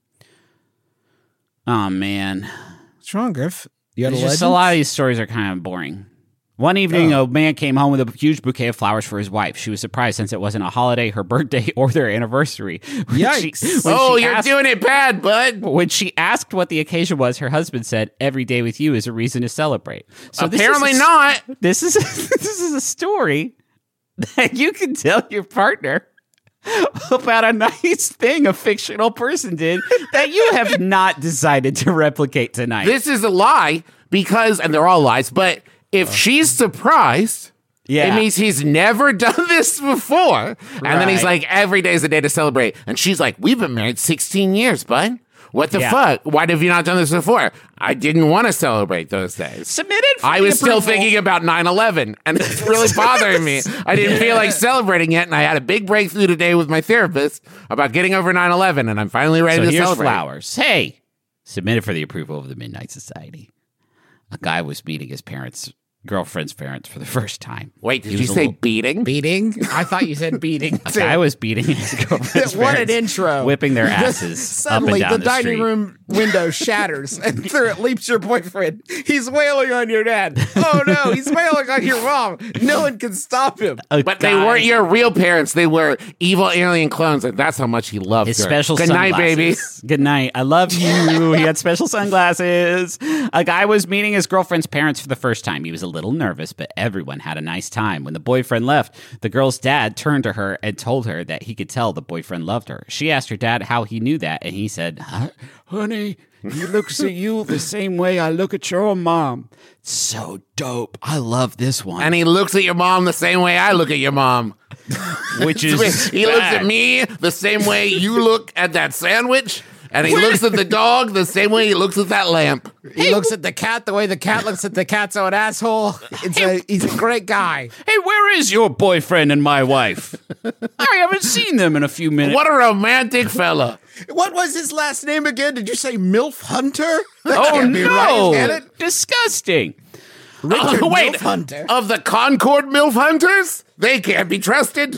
man, What's wrong, Griff? You got it's just a lot of these stories are kind of boring. One evening, a man came home with a huge bouquet of flowers for his wife. She was surprised since it wasn't a holiday, her birthday, or their anniversary. Yikes. You're doing it bad, bud. When she asked what the occasion was, her husband said, "Every day with you is a reason to celebrate." So apparently not. This is a story that you can tell your partner about a nice thing a fictional person did that you have not decided to replicate tonight. This is a lie because, and they're all lies, but if she's surprised, it means he's never done this before. And then he's like, every day is a day to celebrate. And she's like, we've been married 16 years, bud. What the fuck? Why have you not done this before? I didn't want to celebrate those days. Submitted for I the was still approval. thinking about 9/11, and it's really bothering me. I didn't feel like celebrating yet, and I had a big breakthrough today with my therapist about getting over 9/11, and I'm finally ready to here's celebrate. flowers. Hey, submitted for the approval of the Midnight Society. A guy was meeting his girlfriend's parents for the first time. Wait, did He you was a say little- beating? Beating? I thought you said beating. A guy was beating his girlfriend's What parents, an intro. whipping their asses Suddenly, up and down the dining street. room window shatters, and through it leaps your boyfriend. He's wailing on your dad. Oh no, he's wailing on your mom. No one can stop him. But they weren't your real parents. They were evil alien clones, and that's how much he loved His her. special Good night, baby. sunglasses. Good night. I love you. He had special sunglasses. A guy was meeting his girlfriend's parents for the first time. He was a little nervous, but everyone had a nice time. When the boyfriend left, the girl's dad turned to her and told her that he could tell the boyfriend loved her. She asked her dad how he knew that, and he said, "Honey, he looks at you the same way I look at your mom." So dope. I love this one. And he looks at your mom the same way I look at your mom. Which is He looks at me the same way you look at that sandwich. And he looks at the dog the same way he looks at that lamp. He looks at the cat the way the cat looks at the cat's own asshole. He's a great guy. Hey, where is your boyfriend and my wife? I haven't seen them in a few minutes. What a romantic fella. What was his last name again? Did you say MILF Hunter? That Oh, can't be no. right, can it? Disgusting. Richard Wait, MILF Hunter. of the Concord MILF Hunters? They can't be trusted.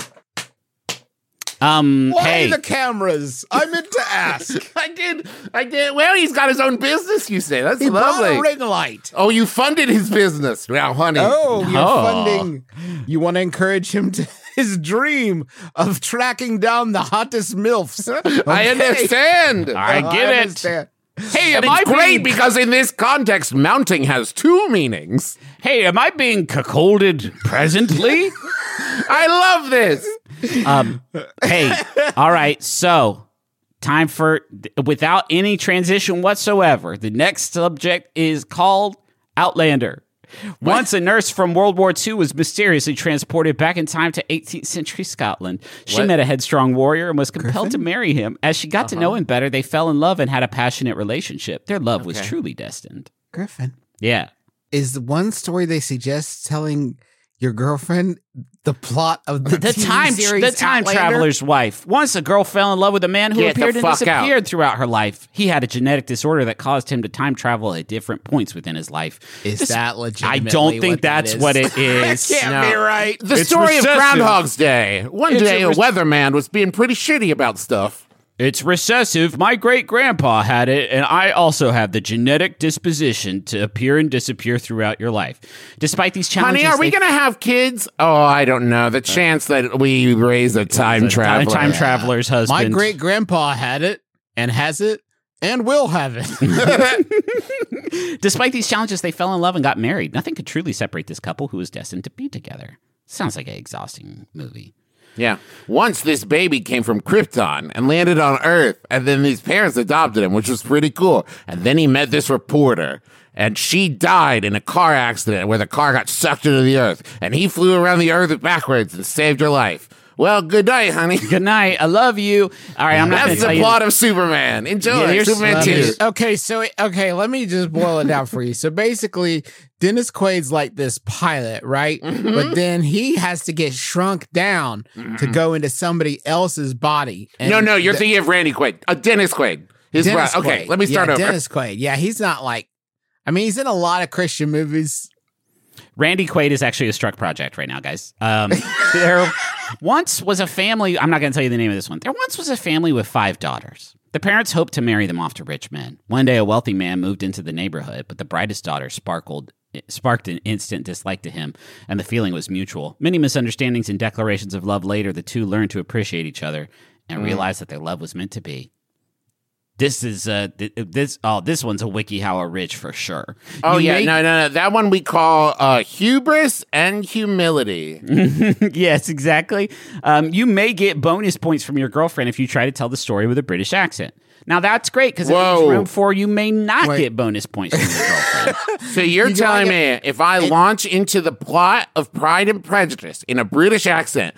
Why Hey, the cameras? I meant to ask. I did. Well, he's got his own business, you say. That's He brought lovely. a ring light. Oh, you funded his business. Now, honey. Oh, you're Oh. funding. You want to encourage him to his dream of tracking down the hottest MILFs. I understand. I get it. understand. Hey, And am I it's great being because in this context, mounting has two meanings. Hey, am I being cuckolded presently? I love this. Hey, all right. So, time for without any transition whatsoever. The next subject is called Outlander. Once a nurse from World War II was mysteriously transported back in time to 18th century Scotland. She met a headstrong warrior and was compelled to marry him. As she got to know him better, they fell in love and had a passionate relationship. Their love was truly destined. Griffin, Yeah. is the one story they suggest telling your girlfriend the plot of the TV series The time Outlander? traveler's wife. Once a girl fell in love with a man who Get the appeared and fuck disappeared throughout her life. He had a genetic disorder that caused him to time travel at different points within his life. Is This- that I legitimately don't think what that that's is? what it is. Can't be right. The It's story recessive. of Groundhog's Day. One It's day, a a weatherman was being pretty shitty about stuff. It's recessive. My great grandpa had it, and I also have the genetic disposition to appear and disappear throughout your life. Despite these challenges, Honey, are we they- going to have kids? Oh, I don't know. The chance that we raise a time traveler. time traveler's husband. My great grandpa had it and has it and will have it. Despite these challenges, they fell in love and got married. Nothing could truly separate this couple who was destined to be together. Sounds like an exhausting movie. Yeah. Once this baby came from Krypton and landed on Earth, and then his parents adopted him, which was pretty cool. And then he met this reporter, and she died in a car accident where the car got sucked into the Earth, and he flew around the Earth backwards and saved her life. Well, good night, honey. Good night. I love you. All right, I'm not going That's to tell the you. plot of Superman. Enjoy. Yeah, here's- Superman 2. Okay, let me just boil it down for you. So basically, Dennis Quaid's like this pilot, right? But then he has to get shrunk down to go into somebody else's body. And No, you're thinking of Randy Quaid. Dennis Quaid. His Dennis brother. Okay, Quaid. let me start yeah, over. Dennis Quaid. Yeah, he's not like. I mean, he's in a lot of Christian movies. Randy Quaid is actually a struck project right now, guys. There once was a family. I'm not going to tell you the name of this one. There once was a family with 5 daughters. The parents hoped to marry them off to rich men. One day, a wealthy man moved into the neighborhood, but the brightest daughter sparked an instant dislike to him, and the feeling was mutual. Many misunderstandings and declarations of love later, the two learned to appreciate each other and realized that their love was meant to be. This is this one's a WikiHow rich for sure. Oh, You yeah. may- No. That one we call hubris and humility. Yes, exactly. You may get bonus points from your girlfriend if you try to tell the story with a British accent. Now that's great because there's Whoa. room for you may not Wait. get bonus points from your girlfriend. So you're telling me if I launch into the plot of Pride and Prejudice in a British accent,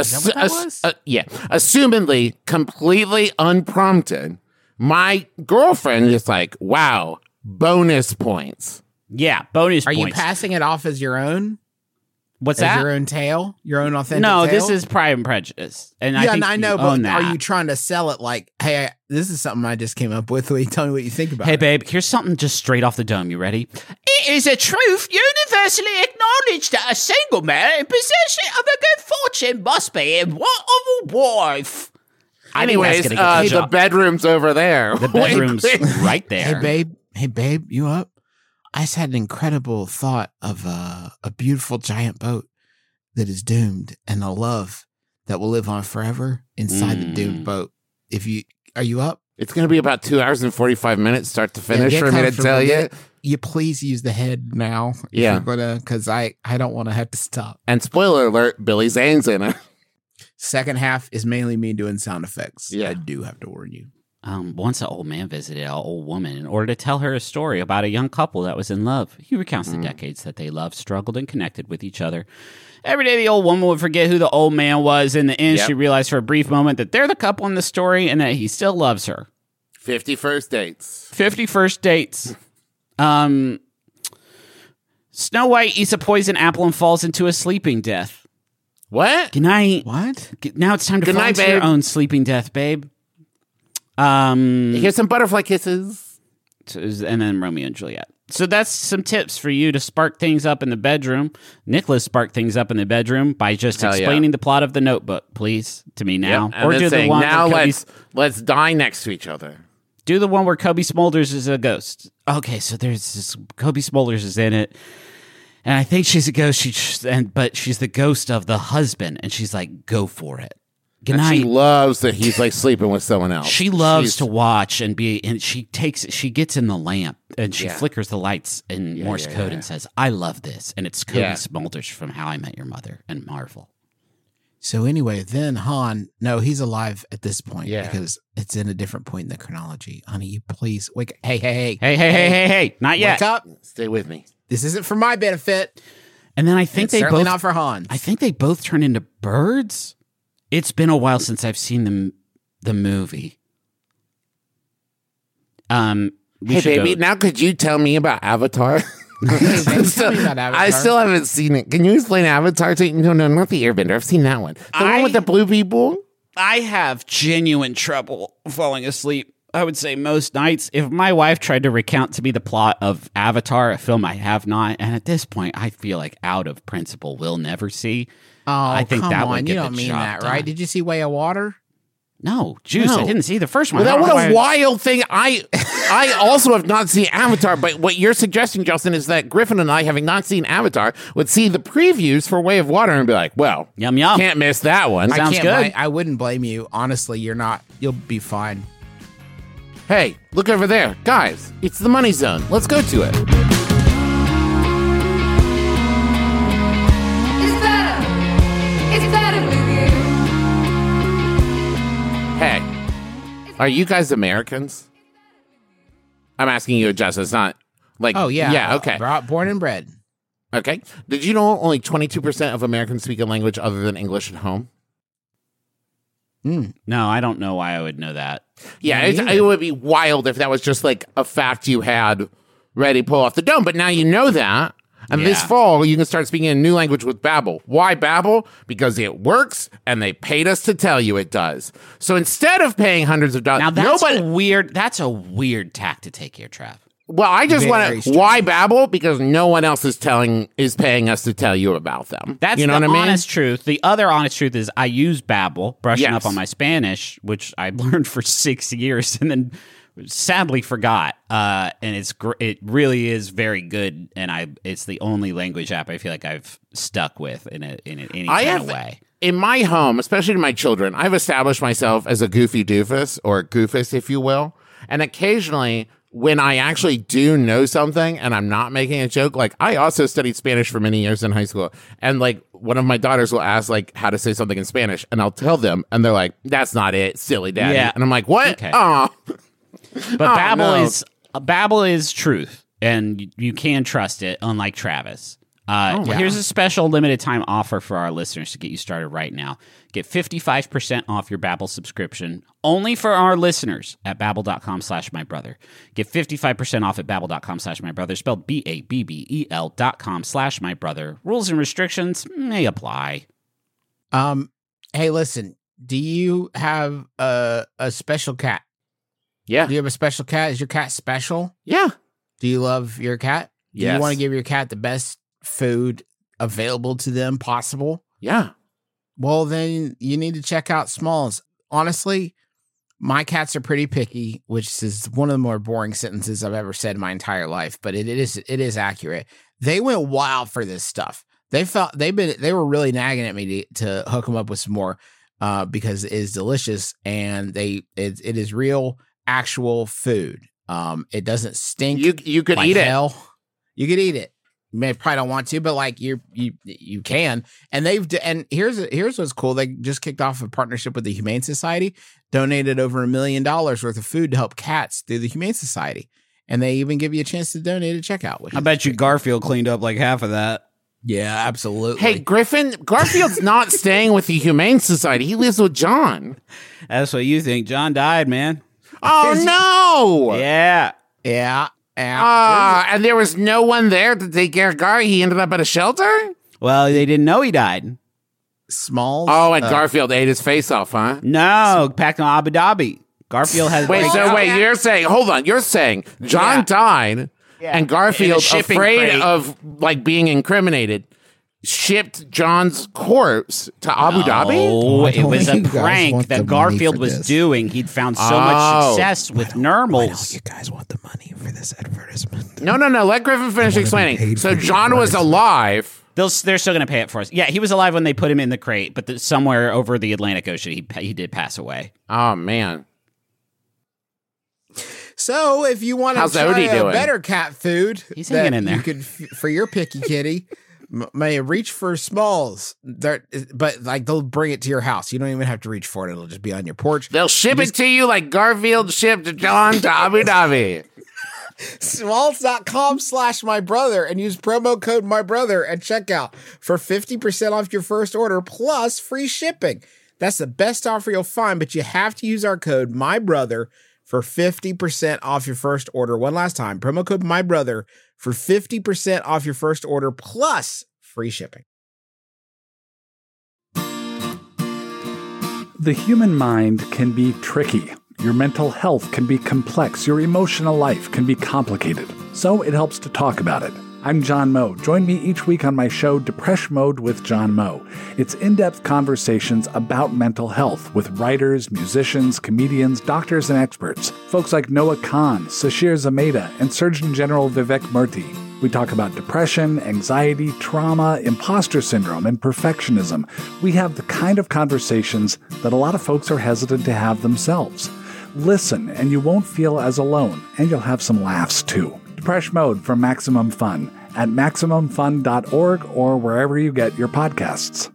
assumedly completely unprompted, my girlfriend is like, wow, bonus points. Yeah, bonus Are points. you passing it off as your own? What's As that? your own tale? Your own authentic No, tale? this is Pride and Prejudice, and I Yeah, think and I know, you but own that. are you trying to sell it like, hey, this is something I just came up with. Will you tell me what you think about Hey, it? babe, here's something just straight off the dome. You ready? It is a truth universally acknowledged that a single man in possession of a good fortune must be in want of a wife. I think that's Anyways, gonna get the the job. bedroom's over there. The bedroom's right there. Hey, babe, you up? I just had an incredible thought of a beautiful giant boat that is doomed and a love that will live on forever inside the doomed boat. Are you up? It's going to be about 2 hours and 45 minutes, start to finish, get for me to comfortable. tell you. Get- You please use the head now. Yeah. Because I don't want to have to stop. And spoiler alert, Billy Zane's in it. Second half is mainly me doing sound effects. Yeah. I do have to warn you. Once an old man visited an old woman in order to tell her a story about a young couple that was in love. He recounts the decades that they loved, struggled, and connected with each other. Every day, the old woman would forget who the old man was. In the end, Yep. she realized for a brief moment that they're the couple in the story and that he still loves her. 50 first dates. 50 first dates. Snow White eats a poison apple and falls into a sleeping death. What? Good night. What? Now it's time to Good fall night, into your babe. own sleeping death, babe. Here's some butterfly kisses. And then Romeo and Juliet. So that's some tips for you to spark things up in the bedroom. Nicholas sparked things up in the bedroom by just Hell yeah. explaining the plot of the Notebook, please, to me now. Yep. And then do the saying, one now where Kobe, let's die next to each other. do the one where Kobe Smulders is a ghost. Okay, so there's this Kobe Smulders is in it. And I think she's a ghost. But she's the ghost of the husband, and she's like, "Go for it." Good And night. she loves that he's like sleeping with someone else. She loves to watch and she gets in the lamp and she Yeah. flickers the lights in Morse code and says, "I love this." And it's Cody Yeah. Smulders from How I Met Your Mother and Marvel. So anyway, then Han, no, he's alive at this point Yeah. because it's in a different point in the chronology. Honey, you please wake. Hey, Hey, not yet. wake up! Stay with me. This isn't for my benefit. And then I think It's they certainly both not for Han. I think they both turn into birds. It's been a while since I've seen the movie. We Hey, should baby, go- now could you tell me about Avatar? Tell me about Avatar. I still haven't seen it. Can you explain Avatar to me? No, not the Airbender. I've seen that one. The one with the blue people? I have genuine trouble falling asleep. I would say most nights. If my wife tried to recount to me the plot of Avatar, a film I have not, and at this point I feel like out of principle will never see. Oh, I think come that on. would get You the don't mean job that, done. right? Did you see Way of Water? No, Juice. No. I didn't see the first one. Well, I that don't know what a why- wild thing. I also have not seen Avatar, but what you're suggesting, Justin, is that Griffin and I, having not seen Avatar, would see the previews for Way of Water and be like, well, Yum yum. can't miss that one. Sounds I can't good. I wouldn't blame you. Honestly, you're not. You'll be fine. Hey, look over there. Guys, it's the Money Zone. Let's go to it. It's better with you. Hey, are you guys Americans? I'm asking you, Justin. It's not like, Oh, yeah. Yeah, okay. Born and bred. Okay. Did you know only 22% of Americans speak a language other than English at home? No, I don't know why I would know that. Yeah, Me neither. it would be wild if that was just like a fact you had ready to pull off the dome. But now you know that. And this Yeah. fall, you can start speaking a new language with Babbel. Why Babbel? Because it works, and they paid us to tell you it does. So instead of paying hundreds of dollars, Now that's nobody. That's a weird tack to take here, Trav. Well, I just want Very to. strange. Why Babbel? Because no one else is paying us to tell you about them. That's you know the what I mean? honest truth. The other honest truth is I use Babbel, brushing Yes. up on my Spanish, which I learned for 6 years and then sadly forgot. And it really is very good. And it's the only language app I feel like I've stuck with in any kind of way. In my home, especially to my children, I've established myself as a goofy doofus or a goofus, if you will. And occasionally, when I actually do know something and I'm not making a joke, like I also studied Spanish for many years in high school. And like one of my daughters will ask like how to say something in Spanish, and I'll tell them, and they're like, "That's not it, silly daddy." Yeah. And I'm like, "What?" Okay. Oh, But no. Babbel is truth, and you can trust it, unlike Travis. Here's a special limited time offer for our listeners to get you started right now. Get 55% off your Babbel subscription only for our listeners at babbel.com/mybrother. Get 55% off at babbel.com/mybrother, spelled BABBEL.com/mybrother. Rules and restrictions may apply. Hey, listen. Do you have a special cat? yeah, Do you have a special cat? Is your cat special? yeah. Do you love your cat? Do Yes. you want to give your cat the best food available to them possible? Yeah. Well, then you need to check out Smalls. Honestly, my cats are pretty picky, which is one of the more boring sentences I've ever said in my entire life, but it is accurate. They went wild for this stuff. They were really nagging at me to hook them up with some more because it is delicious and it is real actual food. It doesn't stink. You could like eat it. hell. You could eat it. You may probably don't want to, but like you can. And here's what's cool. They just kicked off a partnership with the Humane Society, donated over $1 million worth of food to help cats through the Humane Society, and they even give you a chance to donate at checkout. Which I is bet you pretty Garfield cleaned up like half of that. cool. Yeah, absolutely. Hey, Griffin, Garfield's not staying with the Humane Society. He lives with John. That's what you think. John died, man. Oh, no. Yeah. yeah. And there was no one there to take care of Gar. He ended up at a shelter? Well, they didn't know he died. Smalls. Oh, and Garfield ate his face off, huh? No, back in Abu Dhabi. Garfield has Wait, you're saying, hold on, you're saying John died and Garfield In a shipping afraid crate. of like being incriminated shipped John's corpse to Abu Dhabi? Oh, it was a You guys prank want the that money Garfield for was this. doing. He'd found so much success with Nurmals. You guys want the money for this advertisement? No. Let Griffin finish be explaining. paid So for the John was advertisement. alive. They're still going to pay it for us. Yeah, he was alive when they put him in the crate, but somewhere over the Atlantic Ocean, he did pass away. Oh, man. So, if you want to How's try Odie doing? better cat food, He's that hanging in there. you could for your picky kitty, may reach for Smalls. But like they'll bring it to your house. You don't even have to reach for it; it'll just be on your porch. They'll ship it to you like Garfield shipped John to Abu Dhabi. Smalls.com/mybrother and use promo code mybrother at checkout for 50% off your first order plus free shipping. That's the best offer you'll find, but you have to use our code mybrother for 50% off your first order. One last time, promo code mybrother for 50% off your first order plus free shipping. The human mind can be tricky. Your mental health can be complex. Your emotional life can be complicated. So it helps to talk about it. I'm John Moe. Join me each week on my show, Depresh Mode with John Moe. It's in-depth conversations about mental health with writers, musicians, comedians, doctors, and experts. Folks like Noah Kahn, Sashir Zameda, and Surgeon General Vivek Murthy. We talk about depression, anxiety, trauma, imposter syndrome, and perfectionism. We have the kind of conversations that a lot of folks are hesitant to have themselves. Listen, and you won't feel as alone, and you'll have some laughs too. Depresh Mode from Maximum Fun at MaximumFun.org or wherever you get your podcasts.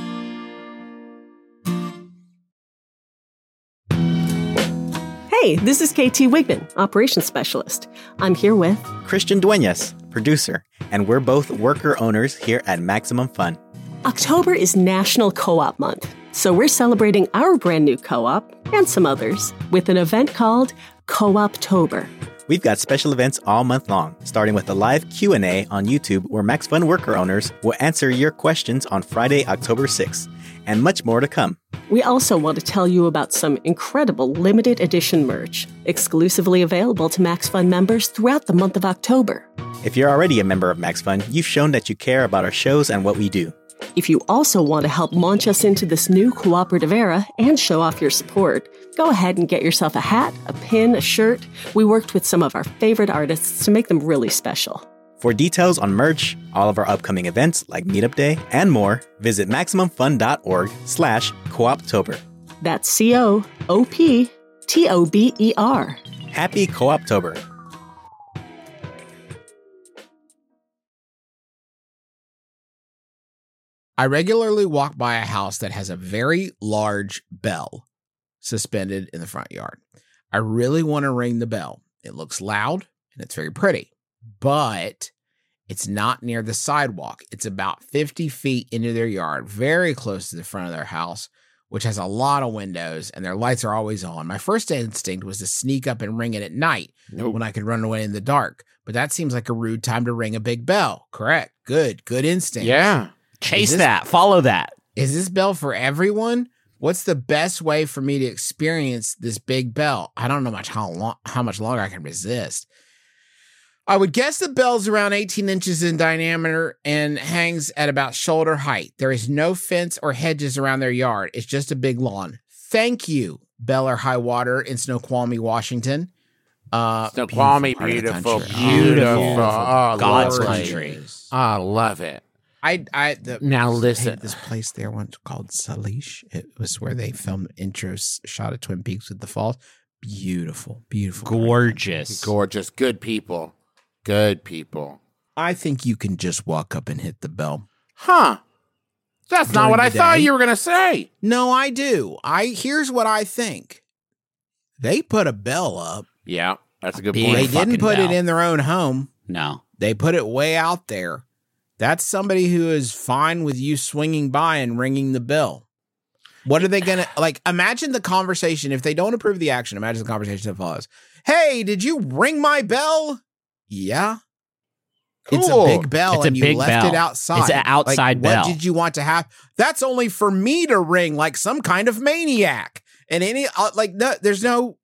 Hey, this is KT Wigman, Operations Specialist. I'm here with Christian Duenas, producer, and we're both worker owners here at Maximum Fun. October is National Co-op Month, so we're celebrating our brand new co-op and some others with an event called Co-optober. We've got special events all month long, starting with a live Q&A on YouTube where Max Fun worker owners will answer your questions on Friday, October 6th, and much more to come. We also want to tell you about some incredible limited edition merch, exclusively available to Max Fun members throughout the month of October. If you're already a member of Max Fun, you've shown that you care about our shows and what we do. If you also want to help launch us into this new cooperative era and show off your support, go ahead and get yourself a hat, a pin, a shirt. We worked with some of our favorite artists to make them really special. For details on merch, all of our upcoming events like Meetup Day, and more, visit MaximumFun.org/Cooptober. That's COOPTOBER. Happy Co-optober. I regularly walk by a house that has a very large bell suspended in the front yard. I really want to ring the bell. It looks loud and it's very pretty, but it's not near the sidewalk. It's about 50 feet into their yard, very close to the front of their house, which has a lot of windows and their lights are always on. My first instinct was to sneak up and ring it at night when I could run away in the dark, but that seems like a rude time to ring a big bell. Correct. Good instinct. Yeah. Chase that. Follow that. Is this bell for everyone? What's the best way for me to experience this big bell? I don't know how much longer I can resist. I would guess the bell's around 18 inches in diameter and hangs at about shoulder height. There is no fence or hedges around their yard. It's just a big lawn. Thank you, Bell or High Water in Snoqualmie, Washington. Snoqualmie, beautiful. beautiful. Oh, God's Lord. country. I love it. Now listen. This place there once called Salish. It was where they filmed intros shot of Twin Peaks with the falls. Beautiful. Gorgeous. Gorgeous. Good people. Good people. I think you can just walk up and hit the bell. Huh. That's not During what I the thought day? you were going to say. No, I do. Here's what I think. They put a bell up. Yeah, that's a good Big point. They didn't fucking put it bell. in their own home. No. They put it way out there. That's somebody who is fine with you swinging by and ringing the bell. What are they going to, like, imagine the conversation. If they don't approve the action, imagine the conversation that follows. Hey, did you ring my bell? Yeah. It's a Cool. big bell It's a and you big left bell. it outside. It's an outside bell. What did you want to have? That's only for me to ring like some kind of maniac. And there's no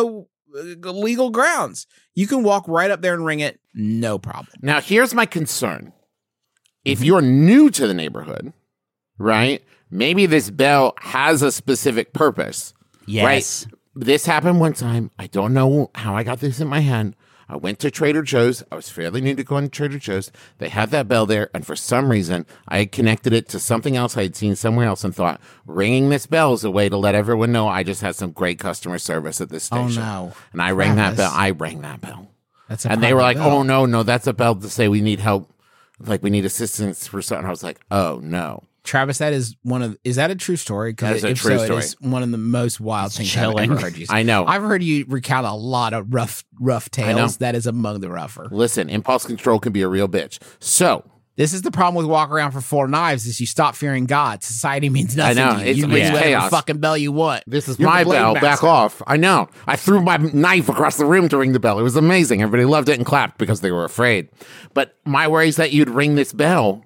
legal grounds. You can walk right up there and ring it. No problem. Now, here's my concern. if you're new to the neighborhood, right? Maybe this bell has a specific purpose. Yes. Right? This happened one time. I don't know how I got this in my hand. I went to Trader Joe's. I was fairly new to going to Trader Joe's. They had that bell there, and for some reason, I had connected it to something else I had seen somewhere else and thought, ringing this bell is a way to let everyone know I just had some great customer service at this station. Oh, no. And I rang that Travis. bell. I rang that bell. That's a And they were like, private bell. oh, no, that's a bell to say we need help. Like, we need assistance for something. I was like, oh, no. Travis, that is is that a true story? That is Because a if true so, story. it is one of the most wild things chilling. I've ever heard you say. I know. I've heard you recount a lot of rough know. tales. That is among the rougher. Listen, impulse control can be a real bitch. So, This is the problem with walk around for 4 knives is you stop fearing God. Society means nothing know. to you. It's- You ring it's whatever chaos. fucking bell you want. this is You're the my blade bell. Back master. off. I know. I threw my knife across the room to ring the bell. It was amazing. Everybody loved it and clapped because they were afraid. But my worry is that you'd ring this bell.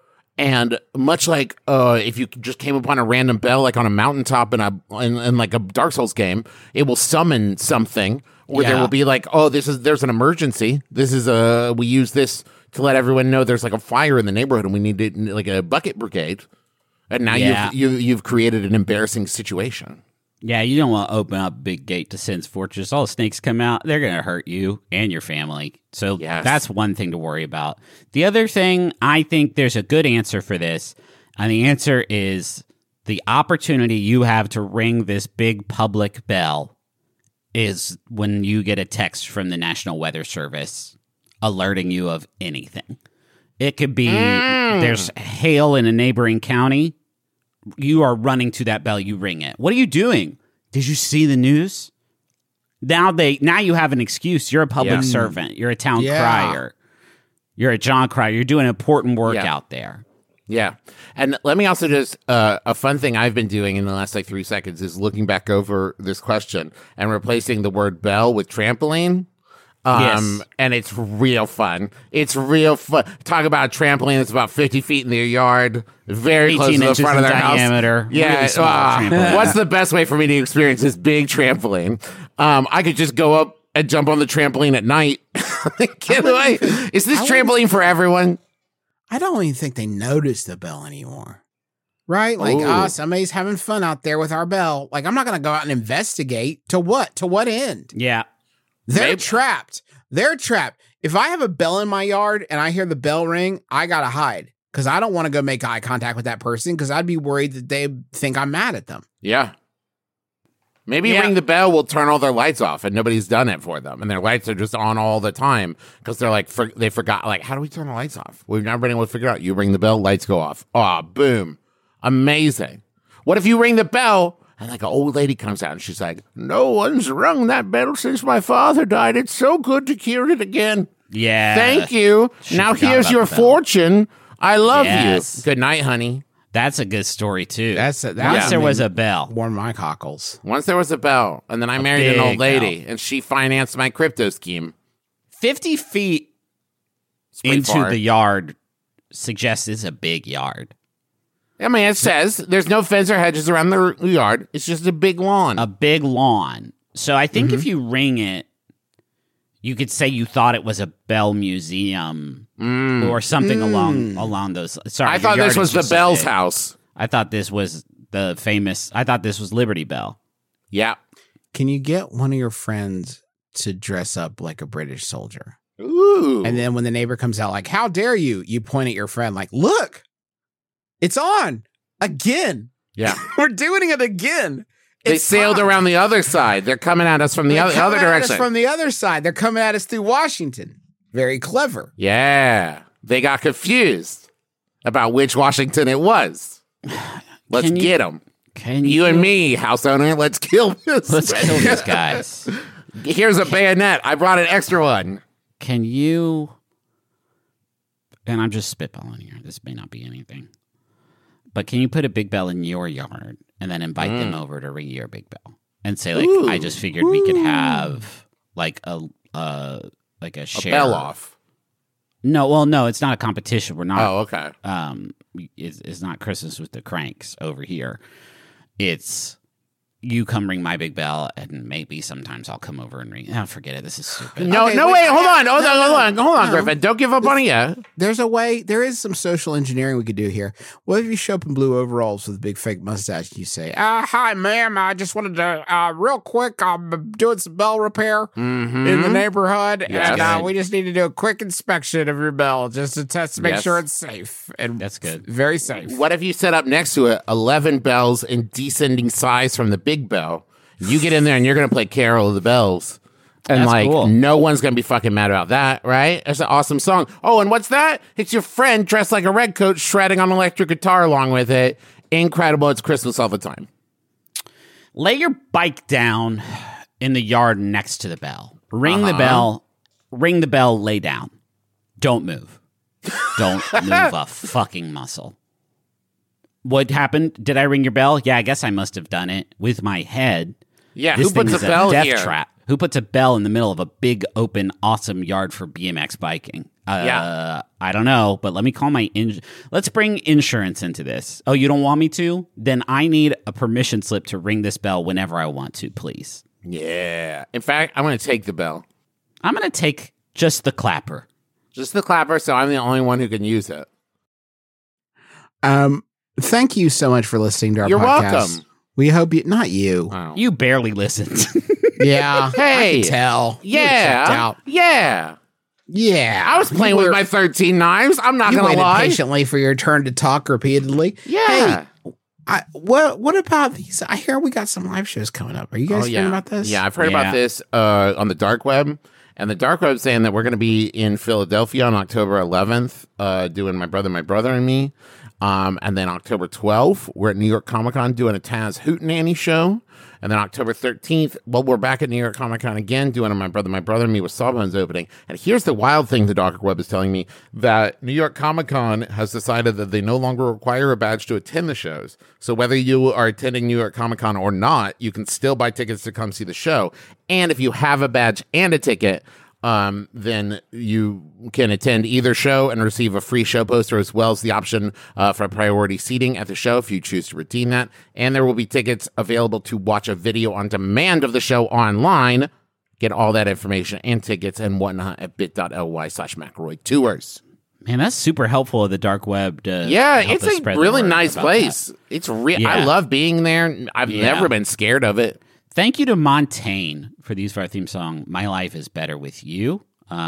And much like if you just came upon a random bell, like on a mountaintop in like a Dark Souls game, it will summon something, or there Yeah. will be like, oh, there's an emergency. This is we use this to let everyone know there's like a fire in the neighborhood, and we need like a bucket brigade. And now Yeah. you've created an embarrassing situation. Yeah, you don't want to open up a big gate to Sin's Fortress. All the snakes come out, they're going to hurt you and your family. So Yes. that's one thing to worry about. The other thing, I think there's a good answer for this. And the answer is the opportunity you have to ring this big public bell is when you get a text from the National Weather Service alerting you of anything. It could be there's hail in a neighboring county. You are running to that bell, you ring it. What are you doing? Did you see the news? Now you have an excuse. You're a public servant. You're a town Yeah. crier. You're a John crier. You're doing important work Yeah. out there. Yeah. And let me also just, a fun thing I've been doing in the last like 3 seconds is looking back over this question and replacing the word bell with trampoline. Yes. And it's real fun. It's real fun. Talk about a trampoline that's about 50 feet in their yard, very close 18 to the inches front of in their house. diameter. Yeah. Really small trampoline. What's the best way for me to experience this big trampoline? I could just go up and jump on the trampoline at night. Get away. Is this trampoline for everyone? I don't even think they notice the bell anymore. Right? Like, Ooh. somebody's having fun out there with our bell. Like, I'm not going to go out and investigate. To what? To what end? Yeah. They're Maybe- trapped. They're trapped. If I have a bell in my yard and I hear the bell ring, I got to hide because I don't want to go make eye contact with that person because I'd be worried that they think I'm mad at them. Yeah. Maybe Yeah. ring the bell will turn all their lights off and nobody's done it for them. And their lights are just on all the time because they're like, they forgot, like, how do we turn the lights off? We've never been able to figure out. You ring the bell, lights go off. Oh, boom. Amazing. What if you ring the bell and like an old lady comes out and she's like, no one's rung that bell since my father died. It's so good to hear it again. Yeah. Thank you. Now forgot here's about your the bell. fortune. I love Yes. you. Good night, honey. That's a good story, too. Once there was a bell. Warm my cockles. Once there was a bell, and then I married an old big lady, and she financed my crypto scheme. 50 feet It's pretty into far. the yard suggests it's a big yard. I mean, it says there's no fence or hedges around the yard. It's just a big lawn. A big lawn. So I think Mm-hmm. if you ring it, you could say you thought it was a bell museum or something along those. Sorry, I your thought yard this is was the just so Bell's big. house. I thought this was the famous. I thought this was Liberty Bell. Yeah. Can you get one of your friends to dress up like a British soldier? Ooh. And then when the neighbor comes out, like, how dare you? You point at your friend, like, look, it's on again. yeah. We're doing it again. They It's sailed on. around the other side. They're coming at us from the They're other coming at us direction. from the other side. They're coming at us through Washington. Very clever. Yeah. They got confused about which Washington it was. Let's Can you- get them. Can You and me, house owner, let's kill this. Let's kill these guys. Here's a bayonet. I brought an extra one. Can you? And I'm just spitballing here. This may not be anything, but can you put a big bell in your yard and then invite them over to ring your big bell and say, like, I just figured we could have like a share. Bell off. No, well, no, it's not a competition. We're not. Oh, okay. It's not Christmas with the Cranks over here. It's you come ring my big bell, and maybe sometimes I'll come over and ring. Oh, forget it. This is stupid. No, Okay, wait, wait, hold on, no. Griffin. Don't give up on it yet. There's a way. There is some social engineering we could do here. What if you show up in blue overalls with a big fake mustache and you say, hi, ma'am. I just wanted to, real quick, I'm doing some bell repair in the neighborhood. Yes. And we just need to do a quick inspection of your bell just to test to make Yes. sure it's safe. And That's good. Very safe. What if you set up next to it 11 bells in descending size from the big bell? You get in there and you're going to play Carol of the Bells. And That's like, cool. no one's going to be fucking mad about that, right? It's an awesome song. Oh, and what's that? It's your friend dressed like a redcoat shredding on electric guitar along with it. Incredible. It's Christmas all the time. Lay your bike down in the yard next to the bell. Ring the bell. Ring the bell. Lay down. Don't move. Don't move a fucking muscle. What happened? Did I ring your bell? Yeah, I guess I must have done it with my head. Yeah, This who puts thing a is bell death here? trap. Who puts a bell in the middle of a big, open, awesome yard for BMX biking? Yeah. I don't know, but let me call my let's bring insurance into this. Oh, you don't want me to? Then I need a permission slip to ring this bell whenever I want to, please. Yeah. In fact, I'm going to take the bell. I'm going to take just the clapper. Just the clapper, so I'm the only one who can use it. Thank you so much for listening to our You're podcast. welcome. We hope you, not you. Wow. You barely listened. Yeah. Hey. I can tell. You were checked Yeah. out. Yeah. Yeah. I was playing with my 13 knives. I'm not You going to waited lie. patiently for your turn to talk repeatedly. Yeah. Hey, what about these? I hear we got some live shows coming up. Are you guys hearing about this? Yeah, I've heard Yeah. about this on the dark web. And the dark web saying that we're going to be in Philadelphia on October 11th, doing My Brother, and Me. And then October 12th, we're at New York Comic Con doing a Taz Hootenanny show. And then October 13th, well, we're back at New York Comic Con again doing a My Brother, and Me with Sawbones opening. And here's the wild thing the dark web is telling me, that New York Comic Con has decided that they no longer require a badge to attend the shows. So whether you are attending New York Comic Con or not, you can still buy tickets to come see the show. And if you have a badge and a ticket, then you can attend either show and receive a free show poster, as well as the option for priority seating at the show if you choose to redeem that. And there will be tickets available to watch a video on demand of the show online. Get all that information and tickets and whatnot at bit.ly/McElroy Tours. Man, that's super helpful of the dark web to Yeah, help it's us a spread the really word nice about place. that. It's I Yeah. love being there. I've Yeah. never been scared of it. Thank you to Montaigne for the use of our theme song, My Life is Better With You.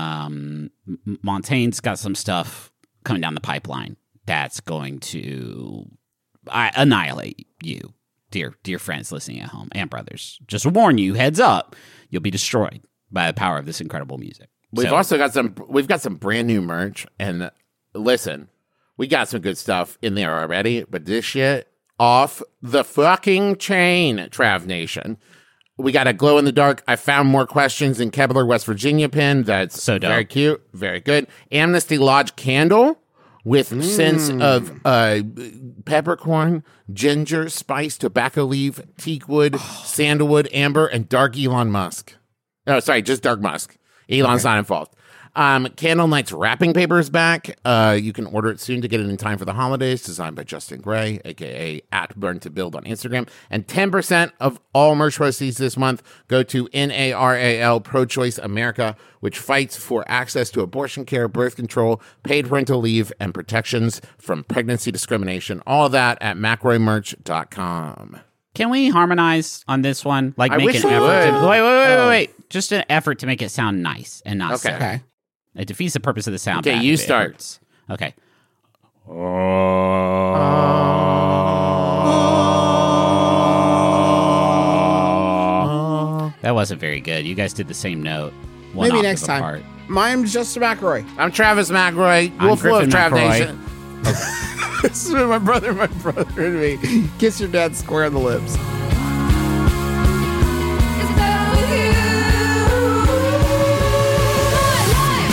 Montaigne's got some stuff coming down the pipeline that's going to annihilate you, dear friends listening at home and brothers. Just to warn you, heads up, you'll be destroyed by the power of this incredible music. We've So- also got some brand new merch, and listen, we got some good stuff in there already, but this shit off the fucking chain, Trav Nation. We got a glow in the dark. I found more questions in Kebler, West Virginia pin. That's So dope. very cute, very good. Amnesty Lodge candle with scents of peppercorn, ginger, spice, tobacco leaf, teakwood, sandalwood, amber, and dark Elon Musk. Oh, sorry, just dark Musk. Elon's not involved. Candle Night's wrapping paper is back. You can order it soon to get it in time for the holidays. Designed by Justin Gray, aka @BurnToBuild on Instagram. And 10% of all merch proceeds this month go to NARAL Pro-Choice America, which fights for access to abortion care, birth control, paid parental leave, and protections from pregnancy discrimination. All of that at McRoyMerch.com. Can we harmonize on this one? Like I make wish an we effort. would. Wait. Just an effort to make it sound nice and not Okay. silly. Okay. It defeats the purpose of the sound. Okay, bath you if it start. hurts. Okay. That wasn't very good. You guys did the same note. One Maybe octave next time. apart. Mine's Justin McElroy. I'm Travis McElroy. I'm Wolf Griffin Trav McElroy. Nation. This is my brother and me. Kiss your dad square on the lips. It's better with you. My life,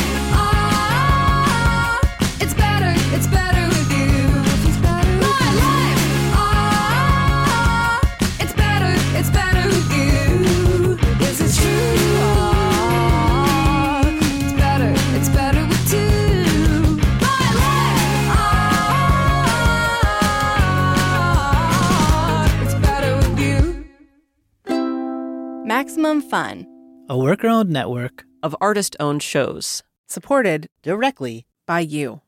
it's better with you. My life, it's better with you. This is true. It's better with two. My life, it's better with you. Maximum Fun, a worker-owned network of artist-owned shows. Supported directly by you.